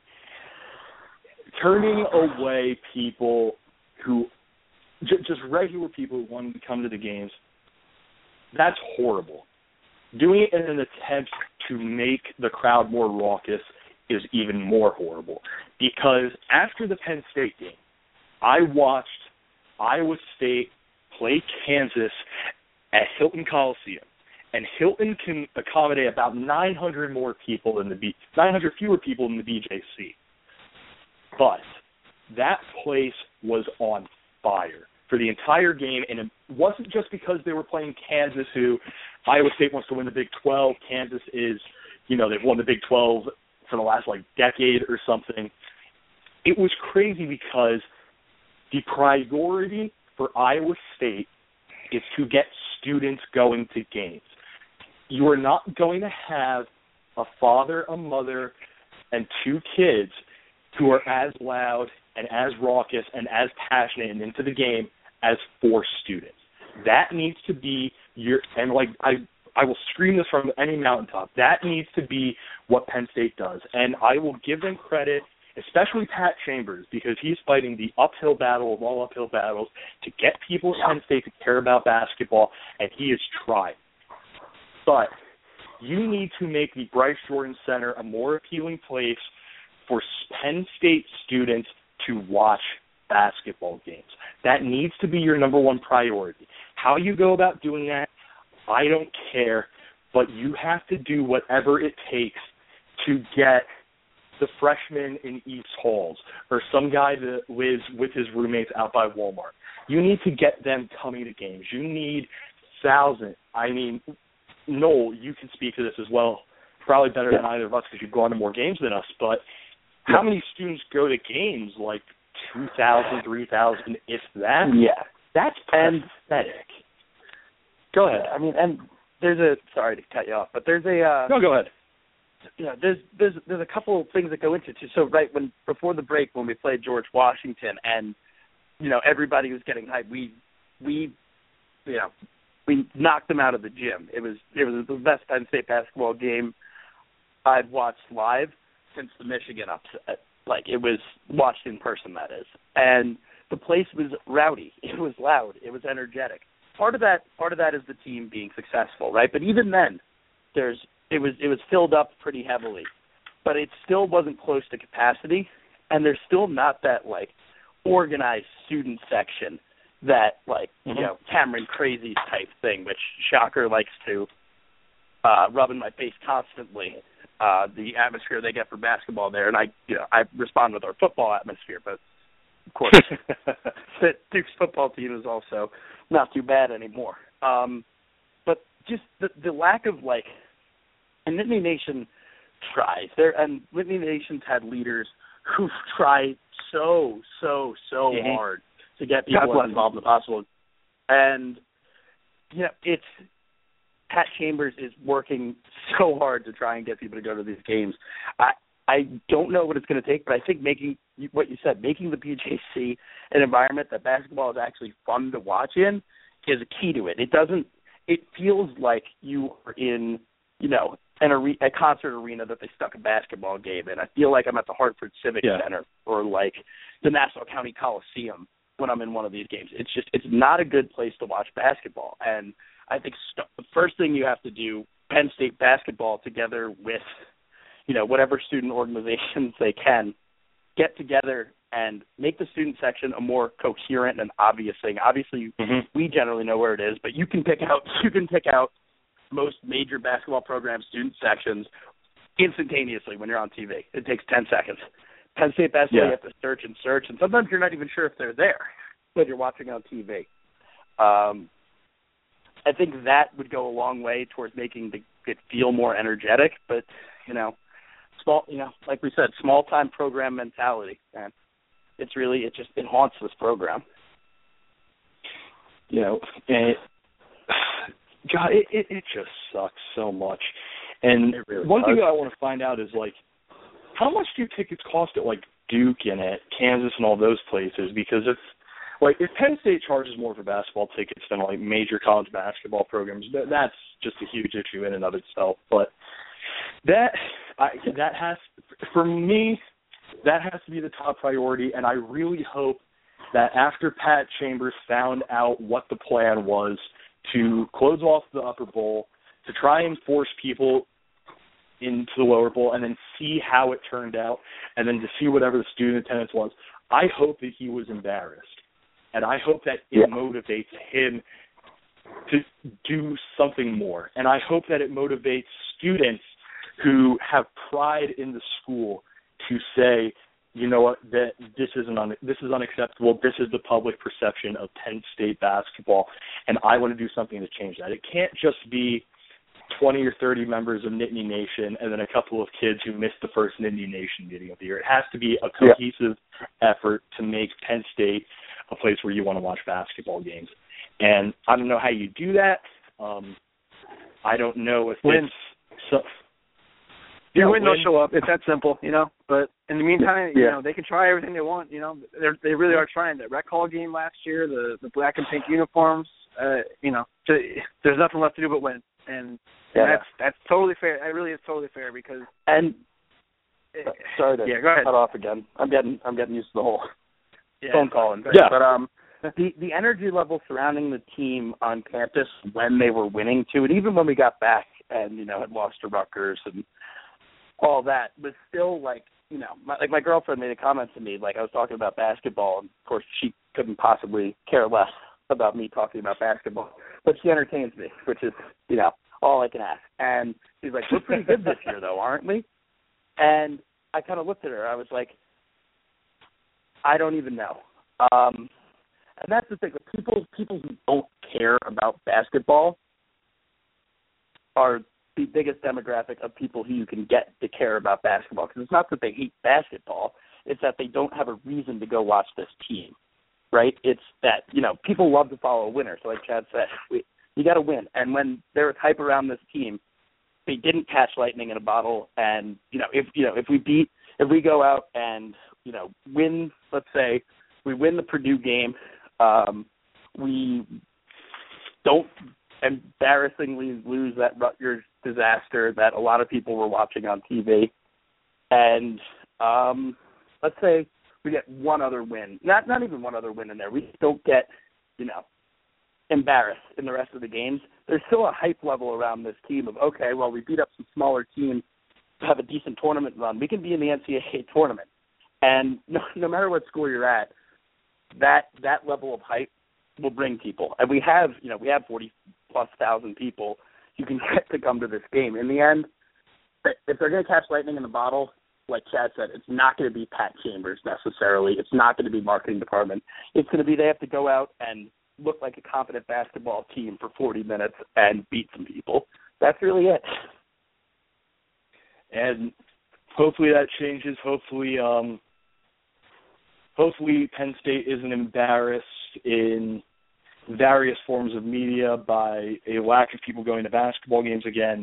Turning away people who, j- just regular people who wanted to come to the games, that's horrible. Doing it in an attempt to make the crowd more raucous is even more horrible. Because after the Penn State game, I watched Iowa State play Kansas at Hilton Coliseum. And Hilton can accommodate about nine hundred more people than the B, nine hundred fewer people than the B J C. But that place was on fire for the entire game, and it wasn't just because they were playing Kansas, who Iowa State wants to win the Big twelve. Kansas is, you know, they've won the Big twelve for the last, like, decade or something. It was crazy because the priority for Iowa State is to get students going to games. You are not going to have a father, a mother, and two kids who are as loud and as raucous and as passionate and into the game as four students. That needs to be your, and like I, I will scream this from any mountaintop, that needs to be what Penn State does. And I will give them credit, especially Pat Chambers, because he's fighting the uphill battle of all uphill battles to get people at Penn State to care about basketball, and he has tried. But you need to make the Bryce Jordan Center a more appealing place for Penn State students to watch basketball games. That needs to be your number one priority. How you go about doing that, I don't care. but you have to do whatever it takes to get the freshman in East Halls or some guy that lives with his roommates out by Walmart. You need to get them coming to games. You need thousands. I mean, Noel, you can speak to this as well, probably better yeah. than either of us because you've gone to more games than us, but yeah. how many students go to games? Like two thousand, three thousand, if that? Yeah. That's pathetic. Go ahead. I mean, and there's a, sorry to cut you off, but there's a, uh, no, go ahead. You know, there's there's there's a couple of things that go into it too. So right when before the break when we played George Washington and you know everybody was getting hyped, we we you know we knocked them out of the gym. It was it was the best Penn State basketball game I've watched live since the Michigan upset. Like it was watched in person, that is, and the place was rowdy. It was loud. It was energetic. Part of that part of that is the team being successful, right? But even then, there's It was it was filled up pretty heavily, but it still wasn't close to capacity, and there's still not that like organized student section that like mm-hmm. you know Cameron Crazy type thing, which Shocker likes to uh, rub in my face constantly. Uh, the atmosphere they get for basketball there, and I you know I respond with our football atmosphere, but of course Duke's football team is also not too bad anymore. Um, but just the the lack of like. And Nittany Nation tries. There and Nittany Nation's had leaders who've tried so, so, so mm-hmm. hard to get people as involved as possible. And you know, it's Pat Chambers is working so hard to try and get people to go to these games. I I don't know what it's going to take, but I think making what you said, making the P J C an environment that basketball is actually fun to watch in is a key to it. It doesn't. It feels like you are in, you know, an are- a concert arena that they stuck a basketball game in. I feel like I'm at the Hartford Civic yeah. Center or like the Nassau County Coliseum when I'm in one of these games. It's just it's not a good place to watch basketball. And I think st- the first thing you have to do, Penn State basketball together with, you know, whatever student organizations they can, get together and make the student section a more coherent and obvious thing. Obviously, mm-hmm. we generally know where it is, but you can pick out you can pick out most major basketball program student sections instantaneously when you're on T V. It takes ten seconds. Penn State basketball, yeah. you have to search and search, and sometimes you're not even sure if they're there when you're watching on T V. Um, I think that would go a long way towards making the, it feel more energetic, but, you know, small, you know, like we said, small-time program mentality, man. It's really, it just, it haunts this program. You know, and it, God, it, it, it just sucks so much. And really one does. thing that I want to find out is, like, how much do tickets cost at, like, Duke and at Kansas and all those places? Because if, like, if Penn State charges more for basketball tickets than, like, major college basketball programs, that, that's just a huge issue in and of itself. But that, I, that has, for me, that has to be the top priority, and I really hope that after Pat Chambers found out what the plan was to close off the upper bowl, to try and force people into the lower bowl and then see how it turned out and then to see whatever the student attendance was, I hope that he was embarrassed. And I hope that it yeah. motivates him to do something more. And I hope that it motivates students who have pride in the school to say, you know what, that this isn't un- this is unacceptable. This is the public perception of Penn State basketball, and I want to do something to change that. It can't just be twenty or thirty members of Nittany Nation and then a couple of kids who missed the first Nittany Nation meeting of the year. It has to be a cohesive yeah. effort to make Penn State a place where you want to watch basketball games. And I don't know how you do that. Um, I don't know if when. it's so, You yeah, win, they'll show up. It's that simple, you know. But in the meantime, yeah. you know, they can try everything they want. You know, they they really are trying. The rec hall game last year, the the black and pink uniforms. Uh, you know, to, there's nothing left to do but win, and, yeah. and that's that's totally fair. It really is totally fair because. And it, sorry to yeah, go ahead. cut off again. I'm getting I'm getting used to the whole yeah, phone calling. Yeah. But um, the the energy level surrounding the team on campus when they were winning too, and even when we got back and you know had lost to Rutgers and all that, but still, like, you know, my, like my girlfriend made a comment to me, like I was talking about basketball, and of course she couldn't possibly care less about me talking about basketball, but she entertains me, which is, you know, all I can ask. And she's like, we're pretty good this year, though, aren't we? And I kind of looked at her. I was like, I don't even know. Um, and that's the thing. People, people who don't care about basketball are the biggest demographic of people who you can get to care about basketball. Because it's not that they hate basketball. It's that they don't have a reason to go watch this team, right? It's that, you know, people love to follow a winner. So like Chad said, we, you got to win. And when there was hype around this team, they didn't catch lightning in a bottle. And, you know, if, you know, if we beat, if we go out and, you know, win, let's say we win the Purdue game, um, we don't embarrassingly lose that Rutgers disaster that a lot of people were watching on T V. And um, let's say we get one other win, not not even one other win in there. We don't get, you know, embarrassed in the rest of the games. There's still a hype level around this team of, okay, well, we beat up some smaller teams to have a decent tournament run. We can be in the N C double A tournament. And no, no matter what score you're at, that that level of hype will bring people. And we have, you know, we have forty plus thousand people you can get to come to this game. In the end, if they're going to catch lightning in the bottle, like Chad said, it's not going to be Pat Chambers necessarily. It's not going to be marketing department. It's going to be they have to go out and look like a competent basketball team for forty minutes and beat some people. That's really it. And hopefully that changes. Hopefully, um, hopefully Penn State isn't embarrassed in various forms of media by a lack of people going to basketball games again,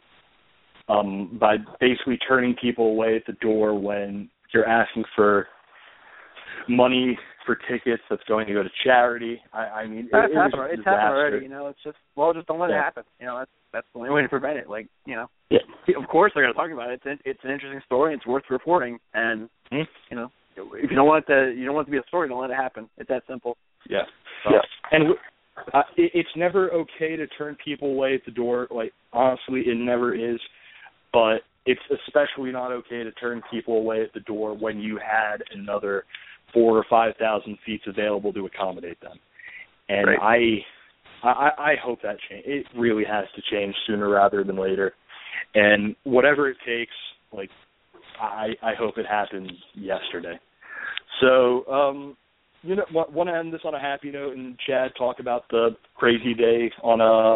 um, by basically turning people away at the door when you're asking for money for tickets that's going to go to charity. I, I mean, that's it, happened. It's happened already. You know, it's just well, just don't let yeah. it happen. You know, that's that's the only way to prevent it. Like, you know, yeah. of course they're going to talk about it. It's an, it's an interesting story. It's worth reporting, and hmm? you know, if you don't want it to, you don't want it to be a story, don't let it happen. It's that simple. Yeah, so. yeah. And uh, it, it's never okay to turn people away at the door. Like, honestly, it never is. But it's especially not okay to turn people away at the door when you had another four or five thousand seats available to accommodate them. And right. I, I, I hope that change. It really has to change sooner rather than later. And whatever it takes, like, I, I hope it happens yesterday. So, um, you know, want to end this on a happy note and Chad talk about the crazy day on a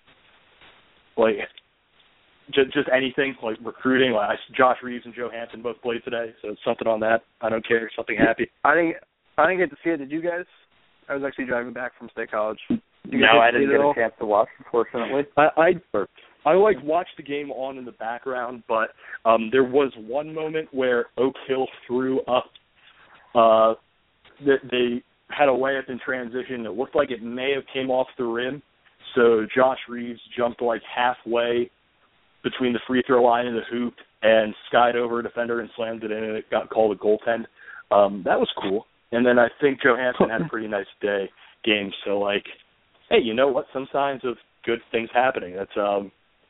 like. Just, just anything, like recruiting. Like Josh Reeves and Joe Hampton both played today, so it's something on that. I don't care. Something happy. I didn't, I didn't get to see it. Did you guys? I was actually driving back from State College. No, I didn't get a chance to watch, unfortunately. I, I, I like watched the game on in the background, but um, there was one moment where Oak Hill threw up. Uh, that they had a layup in transition. It looked like it may have came off the rim, so Josh Reeves jumped like halfway between the free throw line and the hoop and skied over a defender and slammed it in, and it got called a goaltend. Um, that was cool. And then I think Joe Hampton had a pretty nice day game. So, like, hey, you know what? Some signs of good things happening. That's um,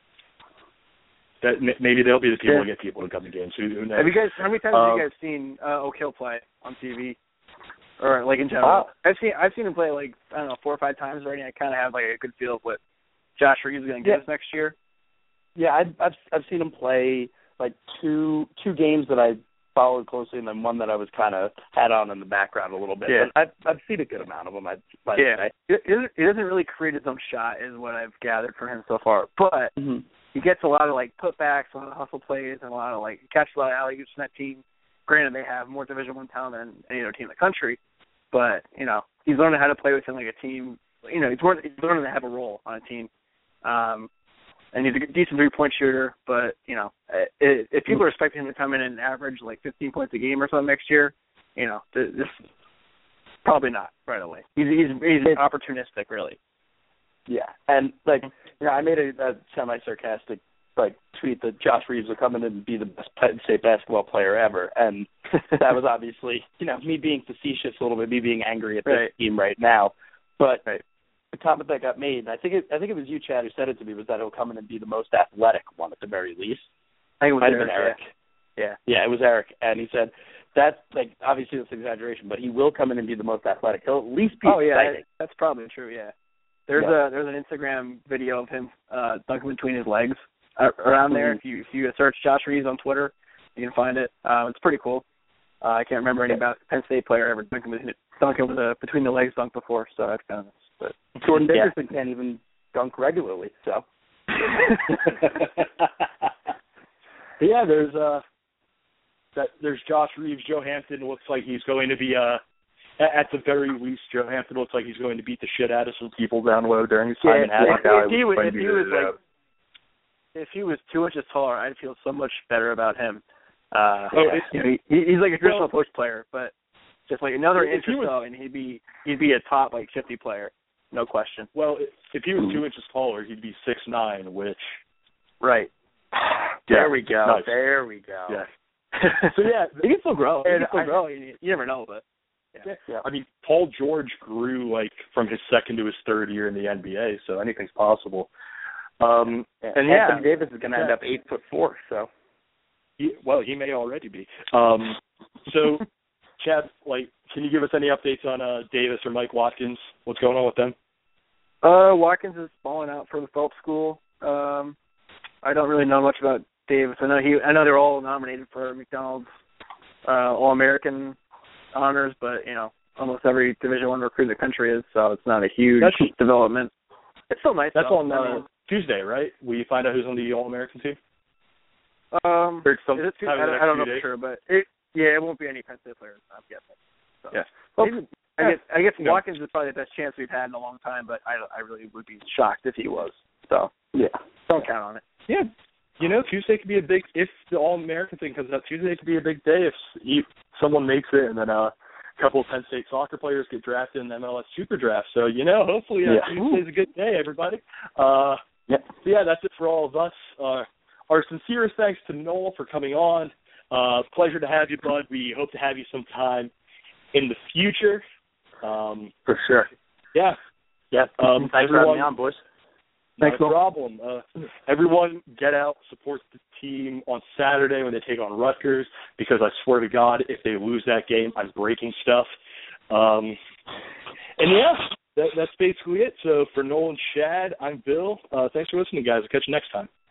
that maybe they'll be the people yeah. who get people to come to games. Who, who knows? Have you guys? How many times um, have you guys seen uh, Oak Hill play on T V, or like in general? Uh, I've seen I've seen him play like I don't know four or five times already. I kind of have like a good feel of what Josh Reeves is going to give yeah. us next year. Yeah, I've, I've I've seen him play like two two games that I followed closely, and then one that I was kind of had on in the background a little bit. Yeah. But I've I've seen a good amount of them. I'd, I'd yeah, say. It, it doesn't really create his own shot, is what I've gathered from him so far. But mm-hmm. he gets a lot of like putbacks, a lot of hustle plays, and a lot of like catch a lot of alley oops from that team. Granted, they have more Division One talent than any other team in the country, but you know he's learning how to play within like a team. You know, he's learning, he's learning to have a role on a team. Um, And he's a decent three-point shooter, but, you know, if people are expecting him to come in and average like fifteen points a game or something next year, you know, this probably not right away. He's he's, he's opportunistic, really. Yeah, and, like, you know, I made a, a semi-sarcastic, like, tweet that Josh Reeves would come in and be the best Penn State basketball player ever, and that was obviously, you know, me being facetious a little bit, me being angry at this right. team right now, but right. the comment that got made, and I think it, I think it was you, Chad, who said it to me, was that he'll come in and be the most athletic one at the very least. I think it was Might Eric, have been Eric. Yeah. yeah, yeah, it was Eric, and he said that's like obviously that's an exaggeration, but he will come in and be the most athletic. He'll at least be oh yeah, exciting. that's probably true. Yeah, There's yeah. a there's an Instagram video of him uh, dunking between his legs uh, around there. If you if you search Josh Reeves on Twitter, you can find it. Uh, it's pretty cool. Uh, I can't remember any about Penn State player ever dunking between, dunking with a between the legs dunk before, so that's kind of nice. But Jordan yeah. Dickerson can't even dunk regularly, so. yeah, there's uh that there's Josh Reeves. Joe Hampton looks like he's going to be uh at the very least, Joe Hampton looks like he's going to beat the shit out of some people down low during his time yeah, in Haddon Valley. If he was, if he was like, if he was two inches taller, I'd feel so much better about him. Uh, oh, you know, he, he's like a traditional well, post player, but just like another if inch he or was, so, and he'd be he'd be a top like fifty player, no question. Well, if he was two inches taller, he'd be six nine, which right. There yeah, we go. Nice. There we go. Yeah. So yeah, he can still grow. He and can still I, grow. You, you never know, but yeah. yeah. I mean, Paul George grew like from his second to his third year in the N B A, so anything's possible. Um, and yeah, Anthony Davis is going to yeah. end up eight foot four. So, he, well, he may already be. Um, so, Chad, like, can you give us any updates on uh, Davis or Mike Watkins? What's going on with them? Uh, Watkins is falling out for the Phelps School. Um, I don't really know much about Davis. I know he. I know they're all nominated for McDonald's uh, All-American honors, but you know, almost every Division One recruit in the country is, so it's not a huge That's, development. It's still nice. That's though. on uh, I mean, Tuesday, right? Will you find out who's on the All-American team? Um, Or some, is it too, time I, in the don't, I don't know next few for days? sure, but it, yeah, it won't be any Penn State players, I'm guessing. So. Yeah. Well, Maybe, I guess, I guess yeah. Watkins is probably the best chance we've had in a long time, but I, I really would be shocked if he was. So yeah, don't count on it. Yeah. You know, Tuesday could be a big, if the All-American thing comes out, Tuesday could be a big day if you, someone makes it and then uh, a couple of Penn State soccer players get drafted in the M L S Super Draft. So, you know, hopefully uh, yeah. Tuesday's a good day, everybody. Uh, yeah. So, yeah, that's it for all of us. Uh, our sincerest thanks to Noel for coming on. Uh, pleasure to have you, bud. We hope to have you sometime in the future. Um, For sure. Yeah. Yeah. Um, Thanks for having me on, boys. Not Thanks, a Will. problem. Uh, everyone get out, support the team on Saturday when they take on Rutgers, because I swear to God, if they lose that game, I'm breaking stuff. Um, and, yeah, that, that's basically it. So for Noel and Chad, I'm Bill. Uh, thanks for listening, guys. I'll catch you next time.